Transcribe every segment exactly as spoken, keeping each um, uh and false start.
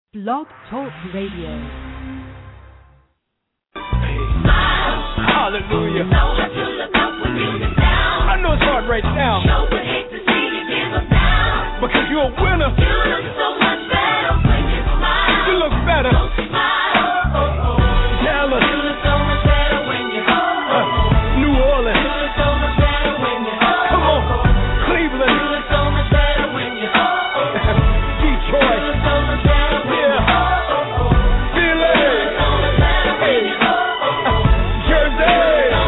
Blog Talk Radio. Hallelujah. I know it's hard right now. Because you're a winner. You look so much better when you smile. You look better. Dallas. You look so much better when you uh, New Orleans. You look so much better when you come on. Cleveland. You look so much better when you Detroit. You look so much better when you Philly. You look so much better when you Jersey.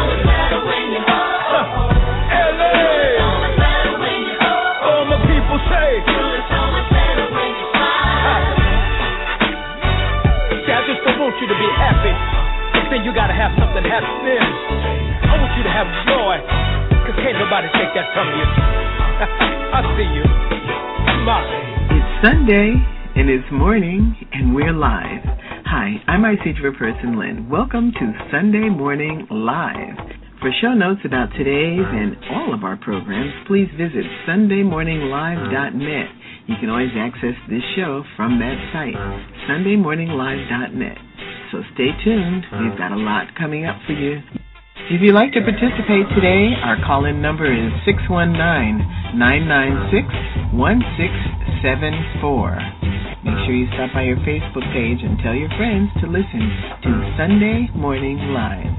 Say, you look so much better when you smile. See, I just don't want you to be happy, but then you gotta have something happen. I want you to have joy, cause can't nobody take that from you. I see you. Smile. It's Sunday, and it's morning, and we're live. Hi, I'm I C Person Lynn. Welcome to Sunday Morning Live. For show notes about today's and all of our programs, please visit sunday morning live dot net. You can always access this show from that site, sunday morning live dot net. So stay tuned. We've got a lot coming up for you. If you'd like to participate today, our call-in number is six one nine, nine nine six, one six seven four. Make sure you stop by your Facebook page and tell your friends to listen to Sunday Morning Live.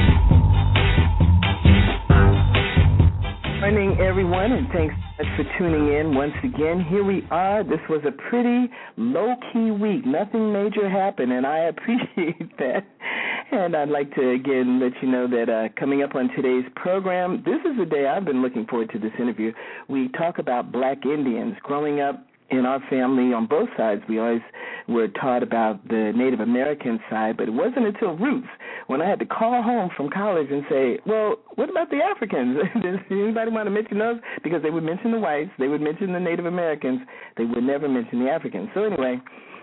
Good morning, everyone, and thanks so much for tuning in once again. Here we are. This was a pretty low-key week. Nothing major happened, and I appreciate that. And I'd like to, again, let you know that uh, coming up on today's program, this is the day I've been looking forward to this interview. We talk about black Indians. Growing up in our family on both sides, we always were taught about the Native American side, but it wasn't until Roots when I had to call home from college and say, well, what about the Africans? Does anybody want to mention those? Because they would mention the whites, they would mention the Native Americans, they would never mention the Africans. So anyway,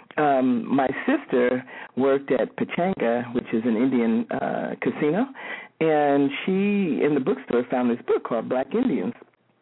um, my sister worked at Pachanga, which is an Indian uh, casino, and she, in the bookstore, found this book called Black Indians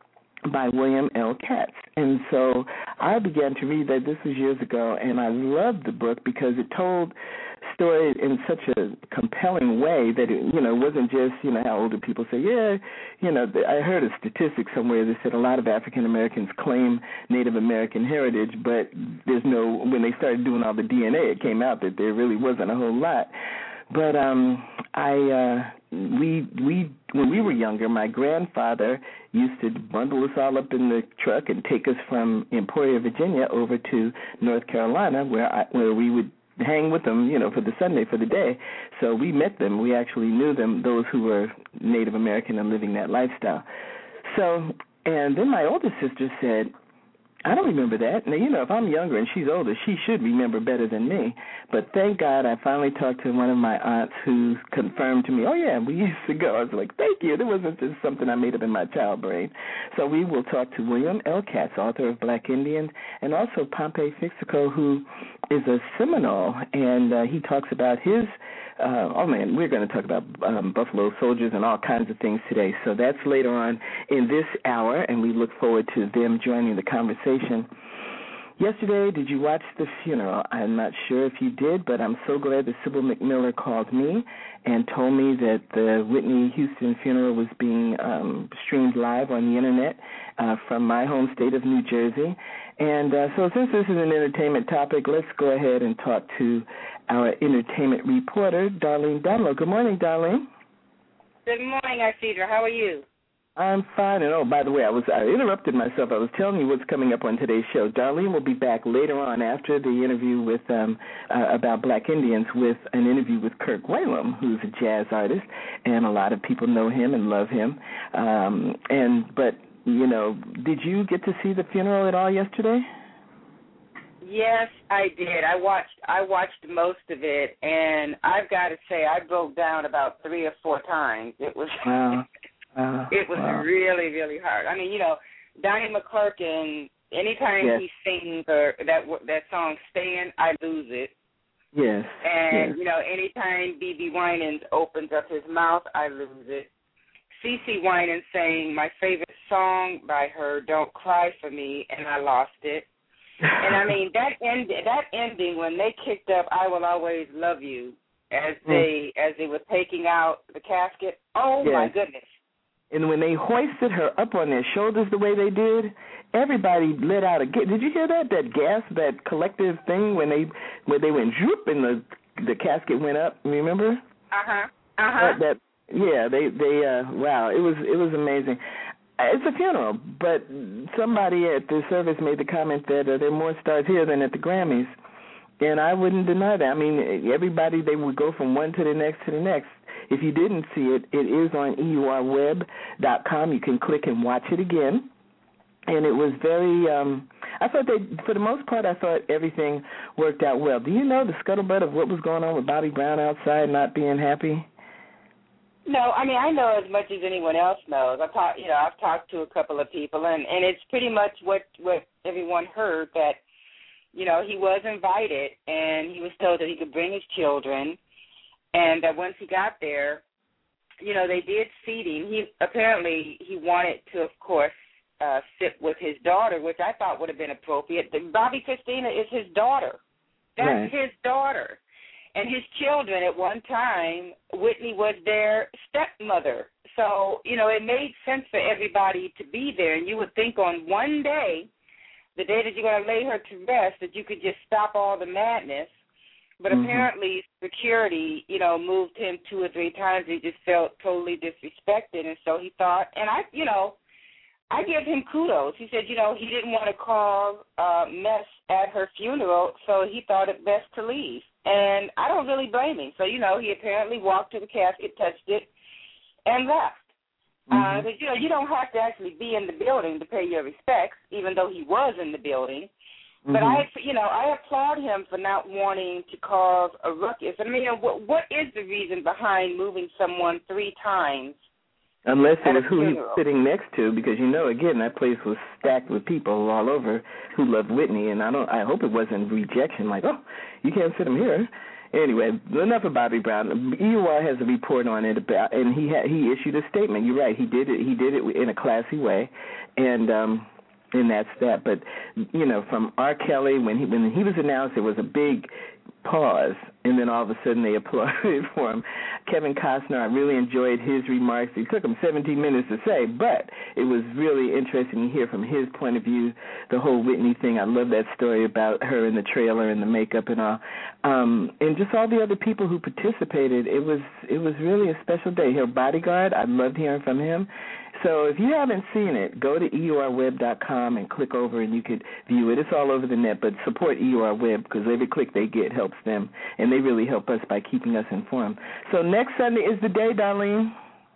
by William L. Katz. And so I began to read that. This was years ago, and I loved the book because it told story in such a compelling way that it, you know, wasn't just, you know, how older people say, yeah, you know, I heard a statistic somewhere that said a lot of African Americans claim Native American heritage, but there's no, when they started doing all the D N A, it came out that there really wasn't a whole lot. But um, I, uh, we, we, when we were younger, my grandfather used to bundle us all up in the truck and take us from Emporia, Virginia, over to North Carolina, where I, where we would hang with them, you know, for the Sunday, for the day. So we met them. We actually knew them, those who were Native American and living that lifestyle. So, and then my older sister said, I don't remember that. Now, you know, if I'm younger and she's older, she should remember better than me. But thank God I finally talked to one of my aunts who confirmed to me, oh, yeah, we used to go. I was like, thank you. It wasn't just something I made up in my child brain. So we will talk to William L. Katz, author of Black Indians, and also Pompey Fixico, who is a Seminole, and uh, he talks about his Uh, oh, man, we're going to talk about um, Buffalo Soldiers and all kinds of things today. So that's later on in this hour, and we look forward to them joining the conversation. Yesterday, did you watch the funeral? I'm not sure if you did, but I'm so glad that Sybil McMiller called me and told me that the Whitney Houston funeral was being um, streamed live on the Internet uh, from my home state of New Jersey. And uh, so since this is an entertainment topic, let's go ahead and talk to our entertainment reporter, Darlene Dunlow. Good morning, Darlene. Good morning, Arcedra. How are you? I'm fine. And, oh, by the way, I was I interrupted myself. I was telling you what's coming up on today's show. Darlene will be back later on after the interview with um, uh, about Black Indians with an interview with Kirk Whalum, who's a jazz artist, and a lot of people know him and love him. Um, and But, you know, did you get to see the funeral at all yesterday? Yes, I did. I watched I watched most of it, and I've got to say I broke down about three or four times. It was wow. Uh, it was wow. really, really hard. I mean, you know, Donnie McClurkin, anytime yes. he sings or that that song "Stand," I lose it. Yes. And yes. you know, anytime B B Winans opens up his mouth, I lose it. CeCe Winans sang my favorite song by her, "Don't Cry for Me," and I lost it. And I mean that end that ending when they kicked up "I Will Always Love You" as they mm. as they were taking out the casket. Oh yes. My goodness! And when they hoisted her up on their shoulders the way they did, everybody let out a gasp. Did you hear that? That gasp, that collective thing when they when they went zoop and the the casket went up. Remember? Uh huh. Uh huh. That, that yeah. They they uh wow. It was it was amazing. It's a funeral, but somebody at the service made the comment that uh, there are more stars here than at the Grammys, and I wouldn't deny that. I mean, everybody, they would go from one to the next to the next. If you didn't see it, it is on E U R web dot com. You can click and watch it again, and it was very, um, I thought they, for the most part, I thought everything worked out well. Do you know the scuttlebutt of what was going on with Bobby Brown outside not being happy? No, I mean, I know as much as anyone else knows. I've talked, you know, I've talked to a couple of people, and, and it's pretty much what, what everyone heard, that, you know, he was invited, and he was told that he could bring his children, and that once he got there, you know, they did seating. He apparently he wanted to, of course, uh, sit with his daughter, which I thought would have been appropriate. Bobby Christina is his daughter. That's right. His daughter. And his children, at one time, Whitney was their stepmother. So, you know, it made sense for everybody to be there. And you would think on one day, the day that you're going to lay her to rest, that you could just stop all the madness. But mm-hmm. apparently security, you know, moved him two or three times. He just felt totally disrespected. And so he thought, and I, you know, I give him kudos. He said, you know, he didn't want to cause uh, mess at her funeral, so he thought it best to leave. And I don't really blame him. So, you know, he apparently walked to the casket, touched it, and left. Mm-hmm. Uh, but, you know, you don't have to actually be in the building to pay your respects, even though he was in the building. Mm-hmm. But, I, you know, I applaud him for not wanting to cause a ruckus. I mean, what, what is the reason behind moving someone three times? Unless it was who he was sitting next to, because, you know, again, that place was stacked with people all over who loved Whitney, and I don't. I hope it wasn't rejection, like, oh, you can't sit him here. Anyway, enough of Bobby Brown. E U R has a report on it, about, and he ha- he issued a statement. You're right, he did it. He did it in a classy way, and um, and that's that. But you know, from R. Kelly, when he when he was announced, there was a big pause, and then all of a sudden they applauded for him. Kevin Costner, I really enjoyed his remarks. It took him seventeen minutes to say, but it was really interesting to hear from his point of view the whole Whitney thing. I love that story about her in the trailer and the makeup and all, um, and just all the other people who participated. It was it was really a special day. Her bodyguard, I loved hearing from him. So if you haven't seen it, go to E U R web dot com and click over, and you could view it. It's all over the net, but support E U R Web, because every click they get helps them, and they really help us by keeping us informed. So next Sunday is the day, Darlene.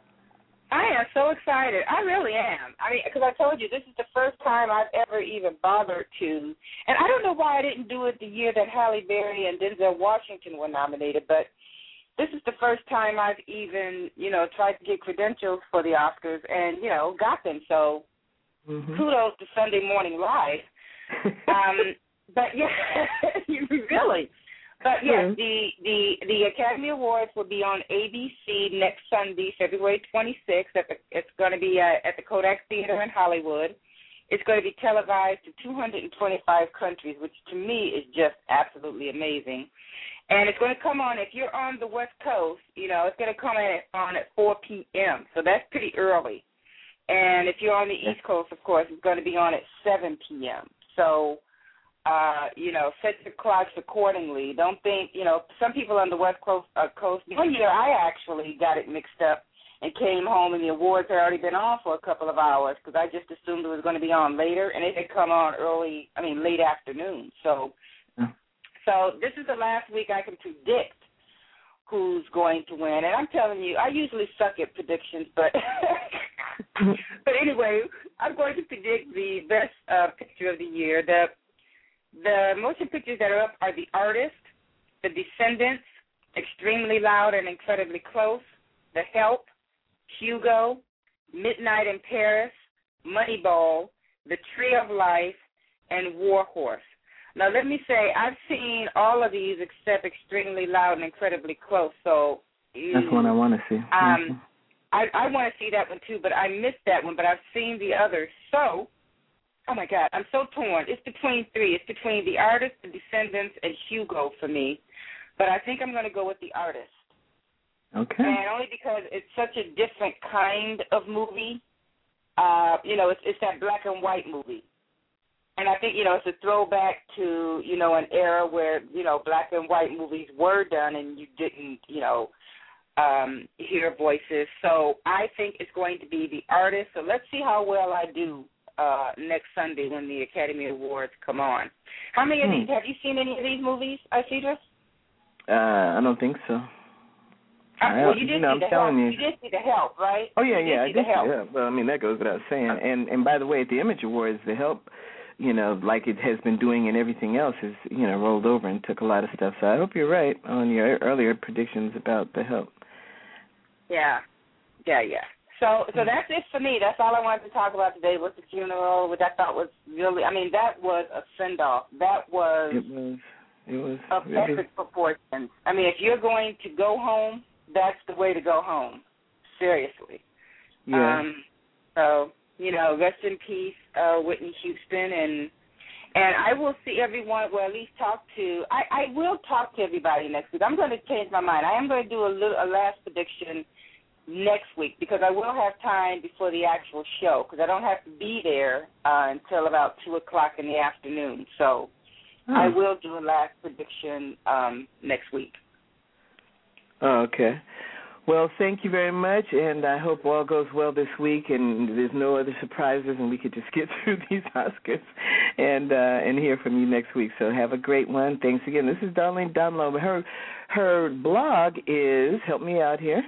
I am so excited. I really am. I mean, because I told you, this is the first time I've ever even bothered to, and I don't know why I didn't do it the year that Halle Berry and Denzel Washington were nominated, but this is the first time I've even, you know, tried to get credentials for the Oscars and, you know, got them. So mm-hmm. kudos to Sunday Morning Live. um, but, yeah, really. But, yes, the, the, the Academy Awards will be on A B C next Sunday, February twenty-sixth. At the, it's going to be uh, at the Kodak Theater in Hollywood. It's going to be televised to two hundred twenty-five countries, which to me is just absolutely amazing. And it's going to come on, if you're on the West Coast, you know, it's going to come on at four p.m., so that's pretty early. And if you're on the East Coast, of course, it's going to be on at seven p.m. So, uh, you know, set your clocks accordingly. Don't think, you know, some people on the West Coast, uh, coast one year I actually got it mixed up and came home and the awards had already been on for a couple of hours because I just assumed it was going to be on later, and it had come on early, I mean, late afternoon. So, So this is the last week I can predict who's going to win. And I'm telling you, I usually suck at predictions, but but anyway, I'm going to predict the best uh, picture of the year. The the motion pictures that are up are The Artist, The Descendants, Extremely Loud and Incredibly Close, The Help, Hugo, Midnight in Paris, Moneyball, The Tree of Life, and War Horse. Now, let me say, I've seen all of these except Extremely Loud and Incredibly Close. So that's one I want to see. Um, mm-hmm. I, I want to see that one, too, but I missed that one, but I've seen the others. So oh, my God, I'm so torn. It's between three. It's between The Artist, The Descendants, and Hugo for me. But I think I'm going to go with The Artist. Okay. And only because it's such a different kind of movie. Uh, you know, it's, it's that black and white movie. And I think, you know, it's a throwback to, you know, an era where, you know, black and white movies were done and you didn't, you know, um, hear voices. So I think it's going to be The Artist. So let's see how well I do uh, next Sunday when the Academy Awards come on. How many of hmm. these, have you seen any of these movies, Isidris? Uh, I don't think so. Uh, well, you did you know, see I'm the telling help. you. You did see the help, right? Oh yeah, you yeah, I did did see the help. see the help. Well, I mean that goes without saying. And and by the way, at the Image Awards, the help, you know, like it has been doing and everything else, is you know rolled over and took a lot of stuff. So I hope you're right on your earlier predictions about the help. Yeah, yeah, yeah. So so that's it for me. That's all I wanted to talk about today was the funeral, which I thought was really. I mean, that was a send off. That was. It was. It was. Of really... epic proportions. I mean, if you're going to go home, that's the way to go home. Seriously. Yeah. Um, so, you know, rest in peace, uh, Whitney Houston, and and I will see everyone, well, at least talk to, I, I will talk to everybody next week. I'm going to change my mind. I am going to do a, little, a last prediction next week because I will have time before the actual show because I don't have to be there uh, until about two o'clock in the afternoon. So oh. I will do a last prediction um, next week. Oh, okay. Well, thank you very much, and I hope all goes well this week, and there's no other surprises, and we could just get through these Oscars and uh, and hear from you next week. So have a great one. Thanks again. This is Darlene Dunlop. Her her blog is, help me out here.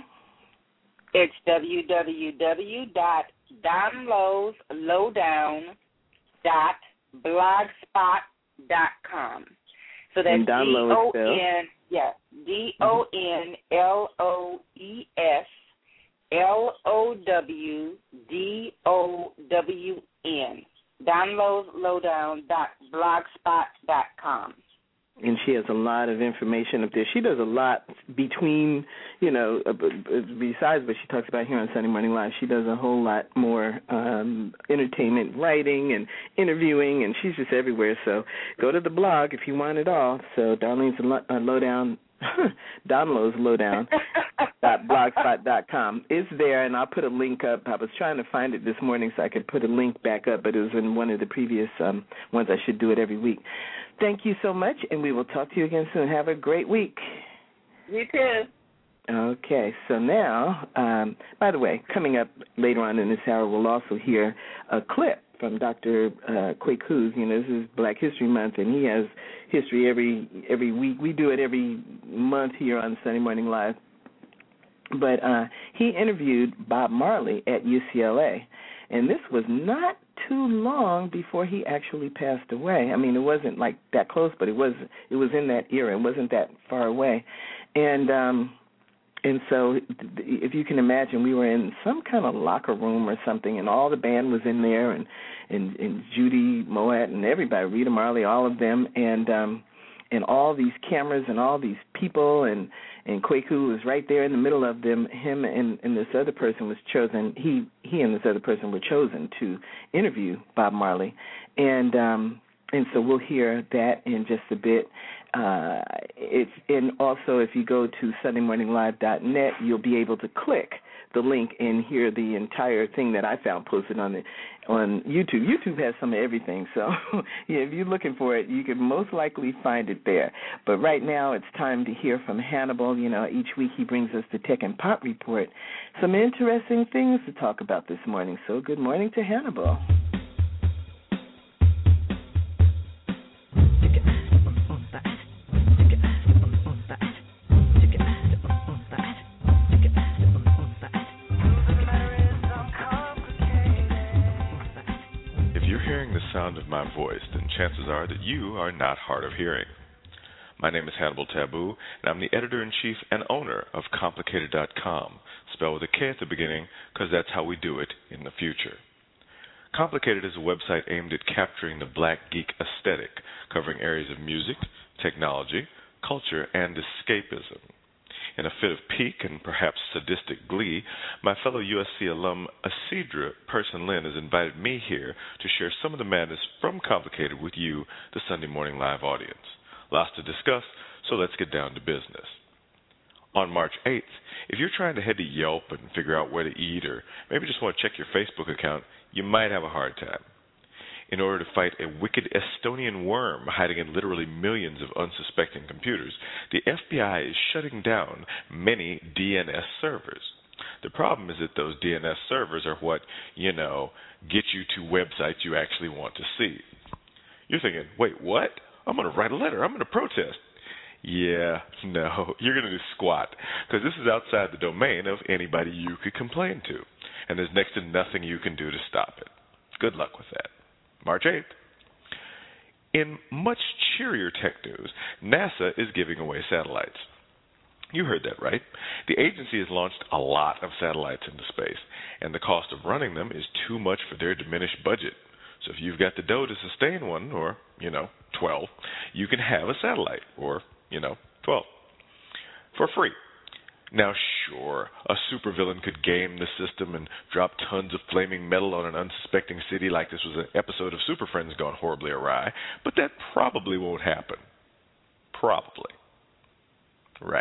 It's w w w dot downlows lowdown dot blogspot dot com. So that's D O N, yeah, D O N L O E S L O W D O W N, downloads lowdown dot blogspot dot com. And she has a lot of information up there. She does a lot between, you know, besides what she talks about here on Sunday Morning Live, she does a whole lot more um, entertainment, writing, and interviewing, and she's just everywhere. So go to the blog if you want it all. So Darlene's uh, Lowdown, downloads lowdown dot blogspot dot com. It's there, and I'll put a link up. I was trying to find it this morning so I could put a link back up, but it was in one of the previous um, ones. I should do it every week. Thank you so much, and we will talk to you again soon. Have a great week. You too. Okay, so now, um, by the way, coming up later on in this hour, we'll also hear a clip from Doctor Uh, Kwaku. You know, this is Black History Month, and he has history every every week. We do it every month here on Sunday Morning Live. But uh, he interviewed Bob Marley at U C L A, and this was not too long before he actually passed away. I mean, it wasn't like that close, but it was it was in that era. It wasn't that far away. And um, and so if you can imagine, we were in some kind of locker room or something, and all the band was in there, and, and, and Judy Mowatt and everybody, Rita Marley, all of them, and um, and all these cameras and all these people, and, and Kwaku was right there in the middle of them. Him and, and this other person was chosen. He he and this other person were chosen to interview Bob Marley, and um, and so we'll hear that in just a bit. Uh, it's and also if you go to sunday morning live dot net, you'll be able to click the link and hear the entire thing that I found posted on the on YouTube. YouTube has some of everything, so yeah, if you're looking for it, you can most likely find it there. But right now, it's time to hear from Hannibal. You know, each week he brings us the Tech and Pop Report. Some interesting things to talk about this morning. So good morning to Hannibal. Sound of my voice, then chances are that you are not hard of hearing. My name is Hannibal Taboo, and I'm the editor-in-chief and owner of Complicated dot com, spelled with a K at the beginning because that's how we do it in the future. Complicated is a website aimed at capturing the black geek aesthetic, covering areas of music, technology, culture, and escapism. In a fit of pique and perhaps sadistic glee, my fellow U S C alum Isidra Person Lynn has invited me here to share some of the madness from Complicated with you, the Sunday Morning Live audience. Lots to discuss, so let's get down to business. On March eighth, if you're trying to head to Yelp and figure out where to eat, or maybe just want to check your Facebook account, you might have a hard time. In order to fight a wicked Estonian worm hiding in literally millions of unsuspecting computers, the F B I is shutting down many D N S servers. The problem is that those D N S servers are what, you know, get you to websites you actually want to see. You're thinking, wait, what? I'm going to write a letter. I'm going to protest. Yeah, no, you're going to do squat, because this is outside the domain of anybody you could complain to, and there's next to nothing you can do to stop it. Good luck with that. March eighth. In much cheerier tech news, NASA is giving away satellites. You heard that right. The agency has launched a lot of satellites into space, and the cost of running them is too much for their diminished budget. So if you've got the dough to sustain one, or, you know, twelve, you can have a satellite, or, you know, twelve, for free. Now, sure, a supervillain could game the system and drop tons of flaming metal on an unsuspecting city like this was an episode of Super Friends gone horribly awry, but that probably won't happen. Probably. Right.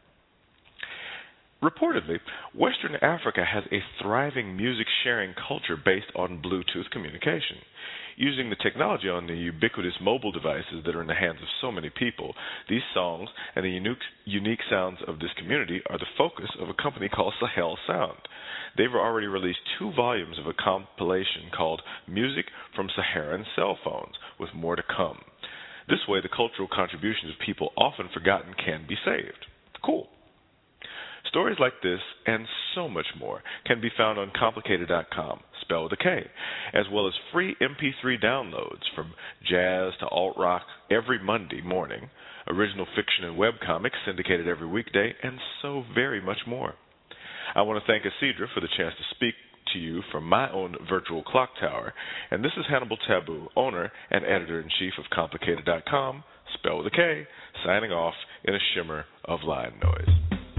Reportedly, Western Africa has a thriving music-sharing culture based on Bluetooth communication. Using the technology on the ubiquitous mobile devices that are in the hands of so many people, these songs and the unique, unique sounds of this community are the focus of a company called Sahel Sound. They've already released two volumes of a compilation called Music from Saharan Cell Phones, with more to come. This way, the cultural contributions of people often forgotten can be saved. Cool. Stories like this and so much more can be found on complicated dot com, spelled with a K, as well as free M P three downloads from jazz to alt-rock every Monday morning, original fiction and webcomics syndicated every weekday, and so very much more. I want to thank Isidra for the chance to speak to you from my own virtual clock tower, and this is Hannibal Taboo, owner and editor-in-chief of complicated dot com, spelled with a K, signing off in a shimmer of line noise.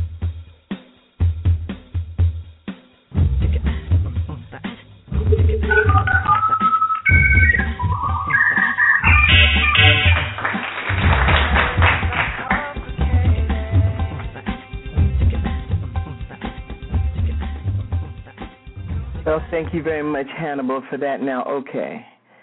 Well, thank you very much, Hannibal, for that. Now, okay,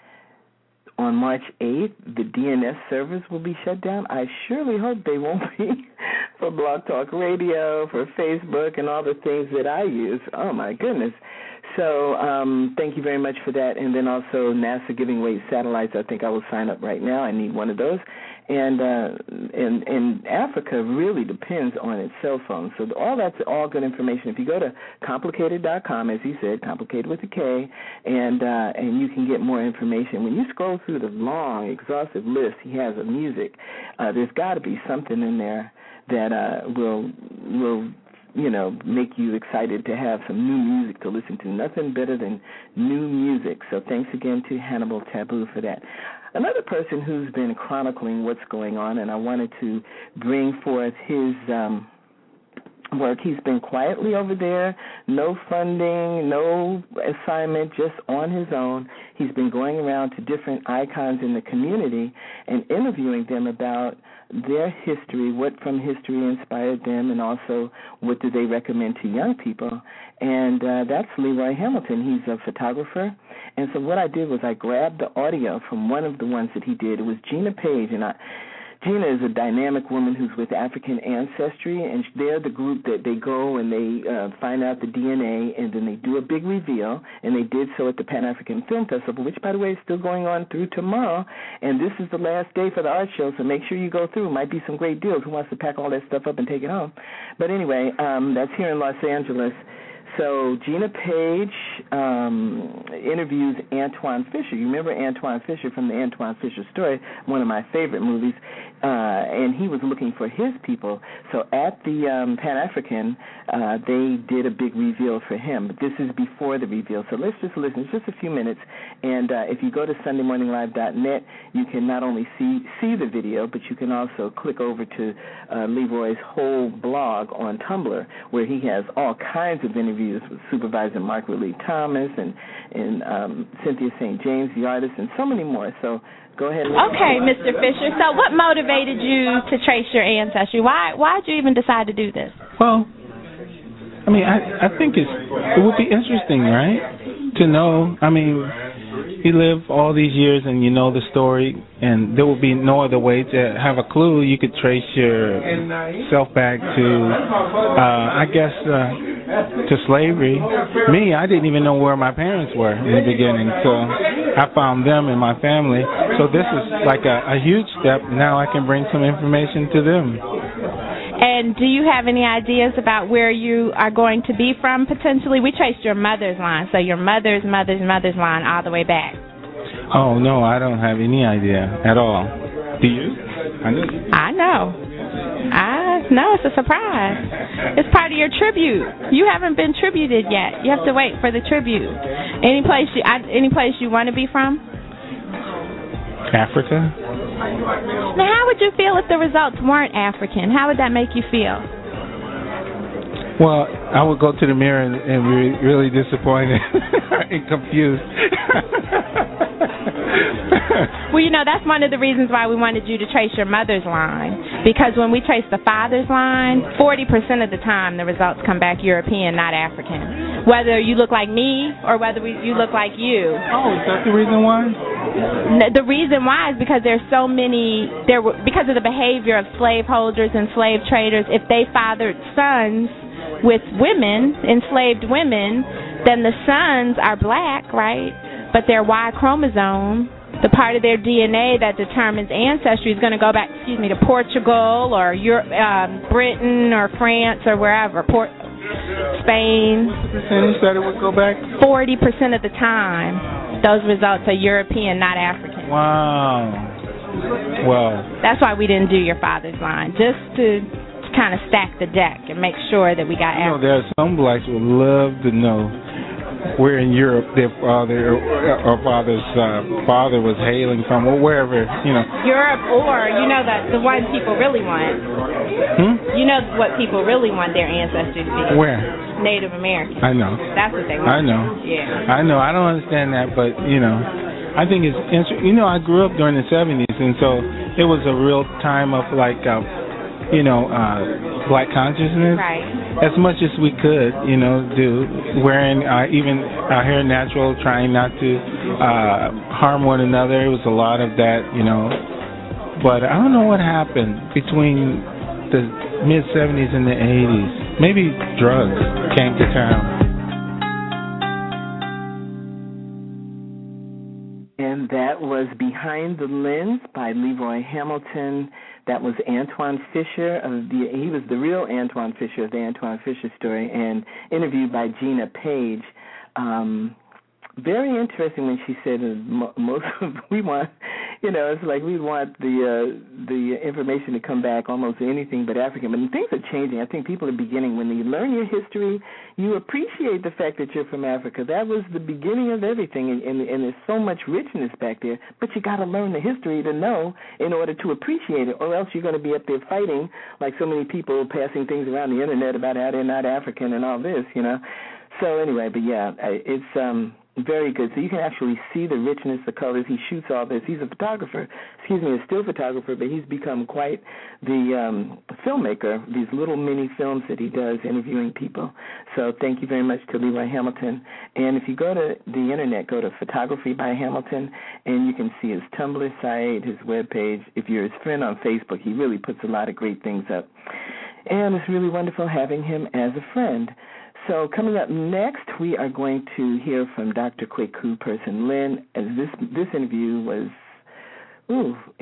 on March eighth, the D N S servers will be shut down. I surely hope they won't be for Blog Talk Radio, for Facebook, and all the things that I use. Oh, my goodness. So um, thank you very much for that. And then also NASA giving away satellites. I think I will sign up right now. I need one of those. And uh, and, and Africa really depends on its cell phone. So all that's all good information. If you go to complicated dot com, as he said, complicated with a K, and uh, and you can get more information. When you scroll through the long, exhaustive list he has of music, uh, there's got to be something in there that uh, will will you know, make you excited to have some new music to listen to. Nothing better than new music. So thanks again to Hannibal Taboo for that. Another person who's been chronicling what's going on, and I wanted to bring forth his um, work. He's been quietly over there, no funding, no assignment, just on his own. He's been going around to different icons in the community and interviewing them about their history, what from history inspired them, and also what do they recommend to young people. And uh, that's Leroy Hamilton. He's a photographer. And so what I did was I grabbed the audio from one of the ones that he did. It was Gina Page, and I Gina is a dynamic woman who's with African ancestry, and they're the group that they go and they uh, find out the D N A, and then they do a big reveal, and they did so at the Pan-African Film Festival, which, by the way, is still going on through tomorrow, and this is the last day for the art show, so make sure you go through. Might be some great deals. Who wants to pack all that stuff up and take it home? But anyway, um, that's here in Los Angeles. So Gina Page um, interviews Antwone Fisher. You remember Antwone Fisher from the Antwone Fisher Story, one of my favorite movies, uh, and he was looking for his people. So at the um, Pan-African, uh, they did a big reveal for him. But this is before the reveal, so let's just listen. It's just a few minutes, and uh, if you go to sunday morning live dot net, you can not only see see the video, but you can also click over to uh, Leroy's whole blog on Tumblr, where he has all kinds of interviews with Supervisor Margaret Lee Thomas and, and um, Cynthia Saint James, the artist, and so many more. So go ahead. And okay, Mister Fisher. So what motivated you to trace your ancestry? Why why did you even decide to do this? Well, I mean, I, I think it's, it would be interesting, right, to know. I mean, you live all these years and you know the story, and there would be no other way to have a clue. You could trace yourself back to, uh, I guess, uh, to slavery. Me, I didn't even know where my parents were in the beginning, so I found them and my family. So this is like a, a huge step. Now I can bring some information to them. And do you have any ideas about where you are going to be from, potentially? We traced your mother's line, so your mother's mother's mother's line all the way back. Oh, no, I don't have any idea at all. Do you? I know. I know. I know, it's a surprise. It's part of your tribute. You haven't been tributed yet. You have to wait for the tribute. Any place you, I, any place you want to be from? Africa. Now, how would you feel if the results weren't African? How would that make you feel? Well, I would go to the mirror and, and be really disappointed and confused. Well, you know, that's one of the reasons why we wanted you to trace your mother's line. Because when we trace the father's line, forty percent of the time the results come back European, not African. Whether you look like me or whether we, you look like you. Oh, is that the reason why? The reason why is because there's so many, there were, because of the behavior of slaveholders and slave traders. If they fathered sons with women, enslaved women, then the sons are black, right? But their Y chromosome, the part of their D N A that determines ancestry, is going to go back, excuse me, to Portugal or Europe, um, Britain or France or wherever, Port, Spain. What percentage that it would go back? forty percent of the time, those results are European, not African. Wow. Well. That's why we didn't do your father's line, just to kind of stack the deck and make sure that we got. You know, there are some blacks who would love to know where in Europe their father or father's uh, father was hailing from, or wherever, you know. Europe, or you know that the one people really want. Hmm? You know what people really want their ancestry to be. Where? Native American. I know. That's what they want. I know. Yeah. I know. I don't understand that, but you know, I think it's interesting. You know, I grew up during the seventies, and so it was a real time of like. Uh, you know, uh, black consciousness, right. As much as we could, you know, do, wearing uh, even our hair natural, trying not to uh, harm one another. It was a lot of that, you know. But I don't know what happened between the mid-seventies and the eighties. Maybe drugs came to town. And that was Behind the Lens by Leroy Hamilton. That was Antwone Fisher. Of the, he was the real Antwone Fisher of the Antwone Fisher Story, and interviewed by Gina Page. Um, very interesting when she said uh, most of we want, you know, it's like we want the uh, the information to come back almost anything but African. But things are changing. I think people are beginning, when you learn your history, you appreciate the fact that you're from Africa. That was the beginning of everything, and, and, and there's so much richness back there. But you got to learn the history to know in order to appreciate it, or else you're going to be up there fighting like so many people passing things around the internet about how they're not African and all this, you know. So anyway, but yeah, it's um. very good. So you can actually see the richness, the colors. He shoots all this. He's a photographer, excuse me, a still photographer, but he's become quite the um, filmmaker, these little mini films that he does interviewing people. So thank you very much to Leroy Hamilton. And if you go to the Internet, go to Photography by Hamilton, and you can see his Tumblr site, his webpage. If you're his friend on Facebook, he really puts a lot of great things up. And it's really wonderful having him as a friend. So coming up next, we are going to hear from Doctor Kwaku Person Lynn. As this this interview was, ooh, it,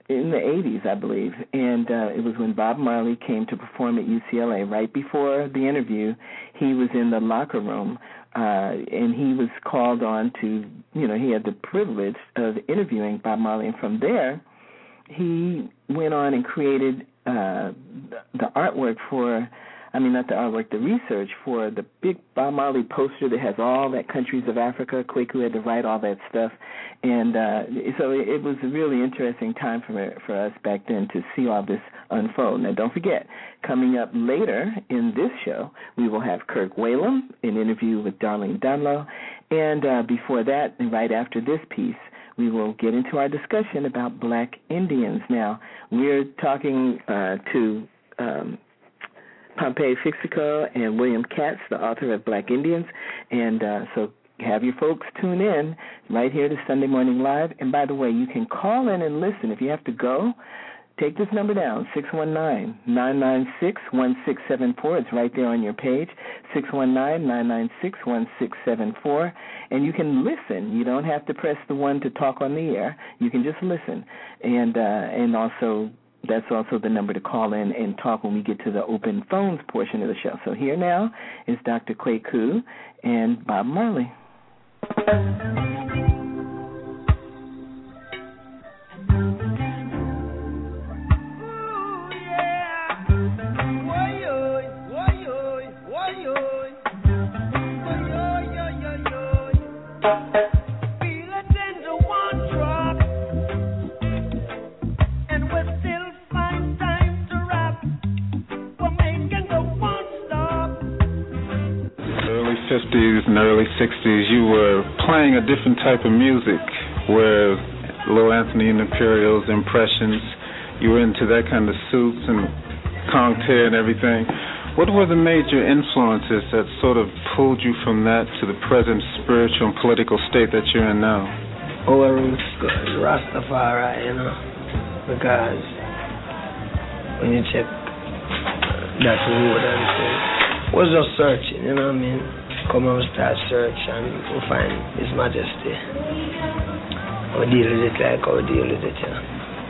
in the eighties, I believe, and uh, it was when Bob Marley came to perform at U C L A. Right before the interview, he was in the locker room, uh, and he was called on to, you know, he had the privilege of interviewing Bob Marley, and from there, he went on and created uh, the artwork for, I mean, not the artwork, the research for the big Bob Marley poster that has all that countries of Africa. Kwaku had to write all that stuff. And uh, so it, it was a really interesting time for for us back then to see all this unfold. Now, don't forget, coming up later in this show, we will have Kirk Whalum, an interview with Darlene Dunlow. And uh, before that, and right after this piece, we will get into our discussion about black Indians. Now, we're talking uh, to um, Pompey Fixico and William Katz, the author of Black Indians, and uh, so have your folks tune in right here to Sunday Morning Live. And by the way, you can call in and listen. If you have to go, take this number down, six one nine, nine nine six, one six seven four. It's right there on your page, six one nine, nine nine six, one six seven four. And you can listen. You don't have to press the one to talk on the air. You can just listen. And uh, and also, that's also the number to call in and talk when we get to the open phones portion of the show. So here now is Doctor Kwaku and Bob Marley. fifties and early sixties, you were playing a different type of music where Lil Anthony and Imperials, Impressions, you were into that kind of suits and Concert and everything. What were the major influences that sort of pulled you from that to the present spiritual and political state that you're in now? Our roots go to Rastafari, you know, because when you check that road and say, was just searching, you know what I mean? Come and start search and we find His Majesty. We deal with it like how we deal with it, you know.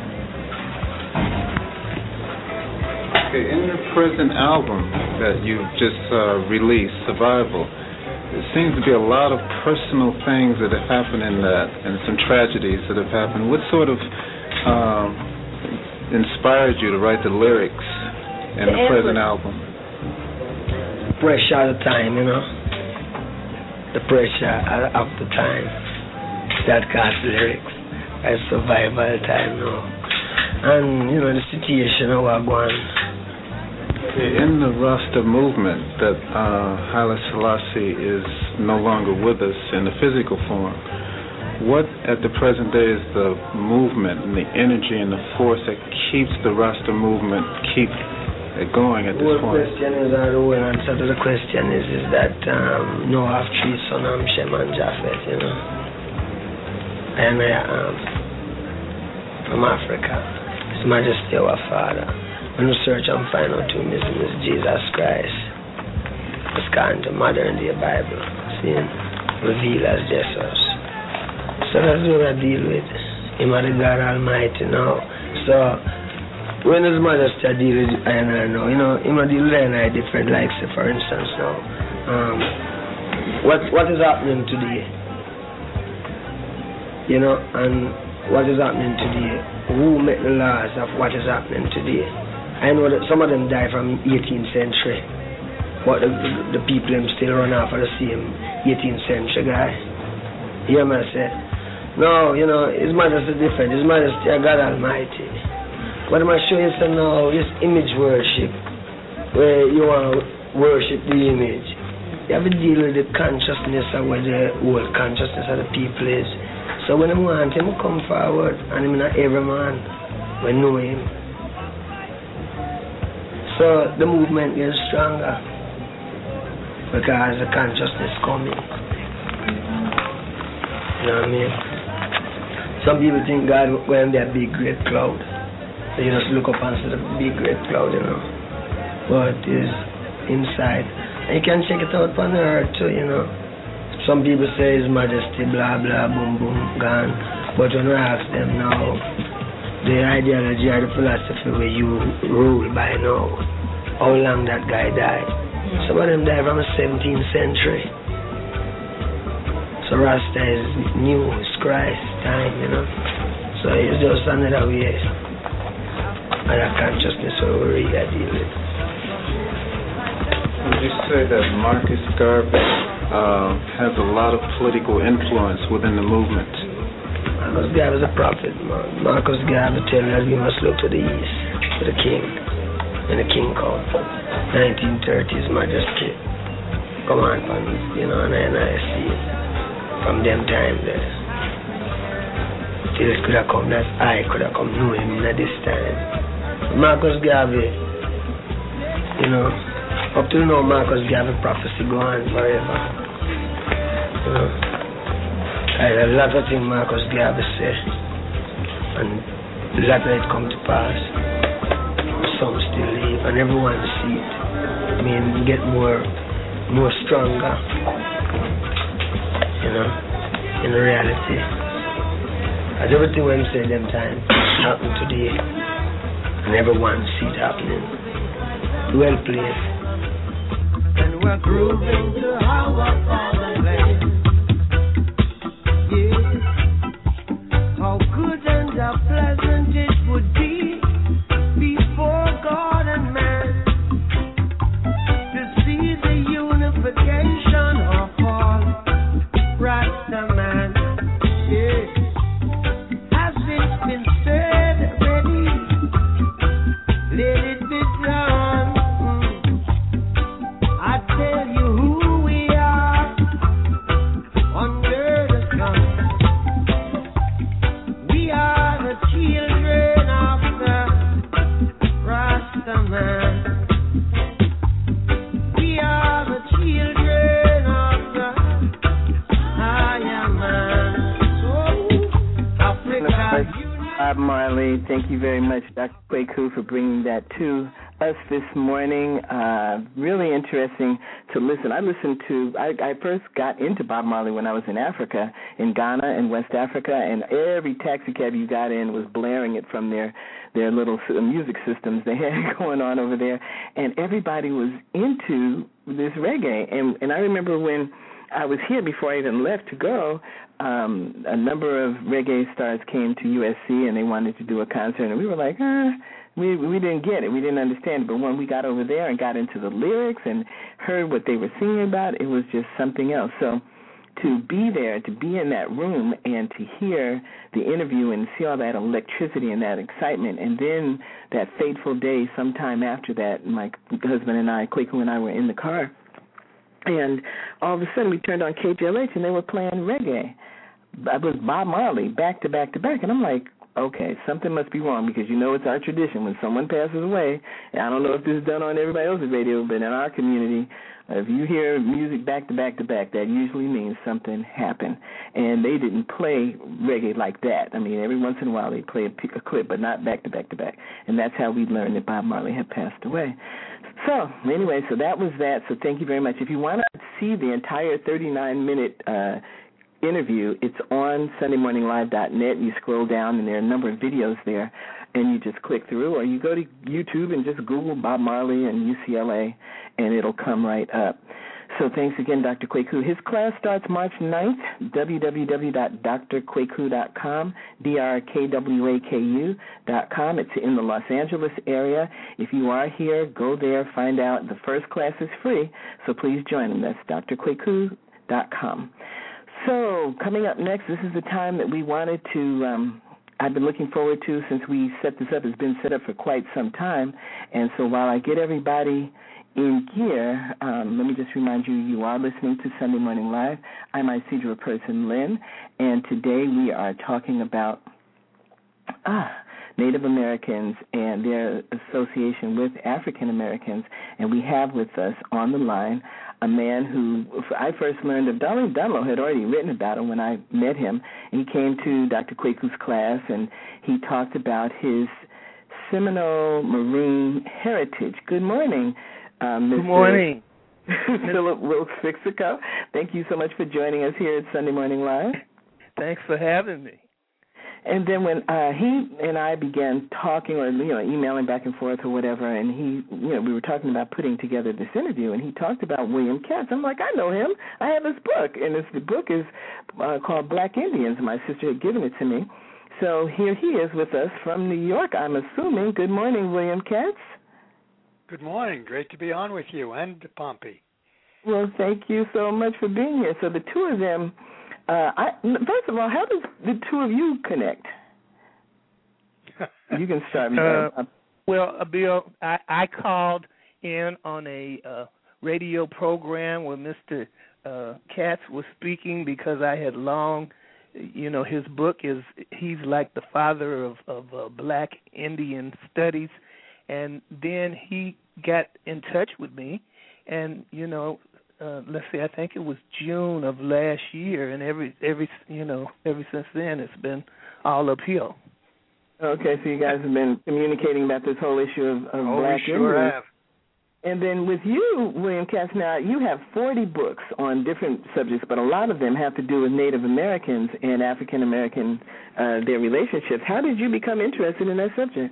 Okay, in your present album that you've just uh, released, Survival, there seems to be a lot of personal things that have happened in that and some tragedies that have happened. What sort of um, inspired you to write the lyrics in the, the present album? Pressure of the time, you know. The pressure of the time that caused lyrics. I survive all the time now. And, you know, the situation of what going. In the Rasta movement that uh, Haile Selassie is no longer with us in the physical form, what at the present day is the movement and the energy and the force that keeps the Rasta movement keep it going at this well, point? The question is, uh, the one answer to the question is, is that um, no have three sons, um, Shem and Japheth, you know. And I am um, from Africa. His Majesty our Father. When we search and find out who is Jesus Christ, it's gone to modern day Bible, seeing revealed as Jesus. So that's what I deal with. Him are the God Almighty now. So when His Majesty deal with I and I know, you know, him a deal with I and I different, like say for instance now. Um, what what is happening today? You know, and what is happening today? Who make the laws of what is happening today? I know that some of them die from eighteenth century, but the, the, the people them still run off of the same eighteenth century guy. You hear me say? No, you know, His Majesty different. His Majesty a God Almighty. What am I showing you now? This image worship, where you want to worship the image. You have to deal with the consciousness of where the whole consciousness of the people is. So when I want him to come forward, and I'm not every man, we know him. So the movement gets stronger because the consciousness coming. You know what I mean? Some people think God will be a big great cloud. So you just look up and see the big great cloud, you know. But it's inside. And you can check it out on the earth too, you know. Some people say His Majesty, blah, blah, boom, boom, gone. But when I ask them now, the ideology or the philosophy where you rule by now, how long that guy died. Some of them died from the seventeenth century. So Rasta is new, it's Christ time, you know. So it's just another way, another consciousness where we really deal with. Would you say that Marcus Garvey uh, has a lot of political influence within the movement? Marcus Garvey is a prophet, man. Marcus Garvey tells us we must look to the east, to the king, and the king come. nineteen thirties Majesty. Come on, man, you know, and I, and I see it. From them time there. Till it could have come, that I could have come know him at this time. Marcus Garvey, you know, up till now Marcus Garvey prophecy go on forever. You know. A lot of things Marcus Garvey say, and a lot of it come to pass. Some still live, and everyone see it. I mean, get more, more stronger. You know, in reality, as everything when say them time happen today, and everyone see it happening. Well played. And we're grooving to our father's land. Yeah, how good and how pleasant it would be before God and man to see the unification of all. Rasta man, yeah. Has it been said already? Let it be done. Mm. I tell you who we are under the sun. We are the children of the Rasta man. We are the children of the Bob Marley, thank you very much, Doctor Kwaku, for bringing that to us this morning. Uh, really interesting to listen. I listened to, I, I first got into Bob Marley when I was in Africa, in Ghana and West Africa, and every taxi cab you got in was blaring it from their, their little music systems they had going on over there, and everybody was into this reggae. And, and I remember when I was here before I even left to go, um, a number of reggae stars came to U S C and they wanted to do a concert, and we were like, ah, we we didn't get it, we didn't understand it. But when we got over there and got into the lyrics and heard what they were singing about, it was just something else. So to be there, to be in that room and to hear the interview and see all that electricity and that excitement, and then that fateful day sometime after that, my husband and I, Kwaku and I, were in the car, and all of a sudden we turned on K J L H and they were playing reggae. It was Bob Marley, back to back to back. And I'm like, okay, something must be wrong, because you know it's our tradition when someone passes away, and I don't know if this is done on everybody else's radio, but in our community, if you hear music back to back to back, that usually means something happened. And they didn't play reggae like that. I mean, every once in a while they play a, a clip, but not back to back to back. And that's how we learned that Bob Marley had passed away. So, anyway, so that was that. So thank you very much. If you want to see the entire thirty-nine minute uh, interview, it's on Sunday Morning Live dot net. You scroll down, and there are a number of videos there, and you just click through, or you go to YouTube and just Google Bob Marley and U C L A, and it'll come right up. So thanks again, Doctor Kwaku. His class starts March ninth, w w w dot d r kwaku dot com, D R K W A K U dot com. It's in the Los Angeles area. If you are here, go there, find out. The first class is free, so please join him. That's d r kwaku dot com. So coming up next, this is the time that we wanted to, um, I've been looking forward to since we set this up. It's been set up for quite some time, and so while I get everybody in gear, um, let me just remind you, you are listening to Sunday Morning Live. I'm Isidra Person Lynn, and today we are talking about ah, Native Americans and their association with African Americans, and we have with us on the line a man who I first learned of. Darlene Dunlow had already written about him when I met him, and he came to Doctor Kwaku's class, and he talked about his Seminole Maroon heritage. Good morning. Um, Good morning. Philip Wilkes-Fixico. Thank you so much for joining us here at Sunday Morning Live. Thanks for having me. And then when uh, he and I began talking, or you know, emailing back and forth or whatever, and he, you know, we were talking about putting together this interview, and he talked about William Katz. I'm like, I know him. I have his book, and this, the book is uh, called Black Indians. My sister had given it to me. So here he is with us from New York, I'm assuming. Good morning, William Katz. Good morning. Great to be on with you and Pompey. Well, thank you so much for being here. So the two of them, uh, I, first of all, how does the two of you connect? You can start. uh, well, uh, Bill, I, I called in on a uh, radio program where Mister Uh, Katz was speaking because I had long, you know, his book is, he's like the father of, of uh, Black Indian studies. And then he got in touch with me, and, you know, uh, let's see, I think it was June of last year, and every, every, you know, ever since then it's been all uphill. Okay, so you guys have been communicating about this whole issue of, of oh, Black we sure Indians. have. And then with you, William Katz, now you have forty books on different subjects, but a lot of them have to do with Native Americans and African American, uh, their relationships. How did you become interested in that subject?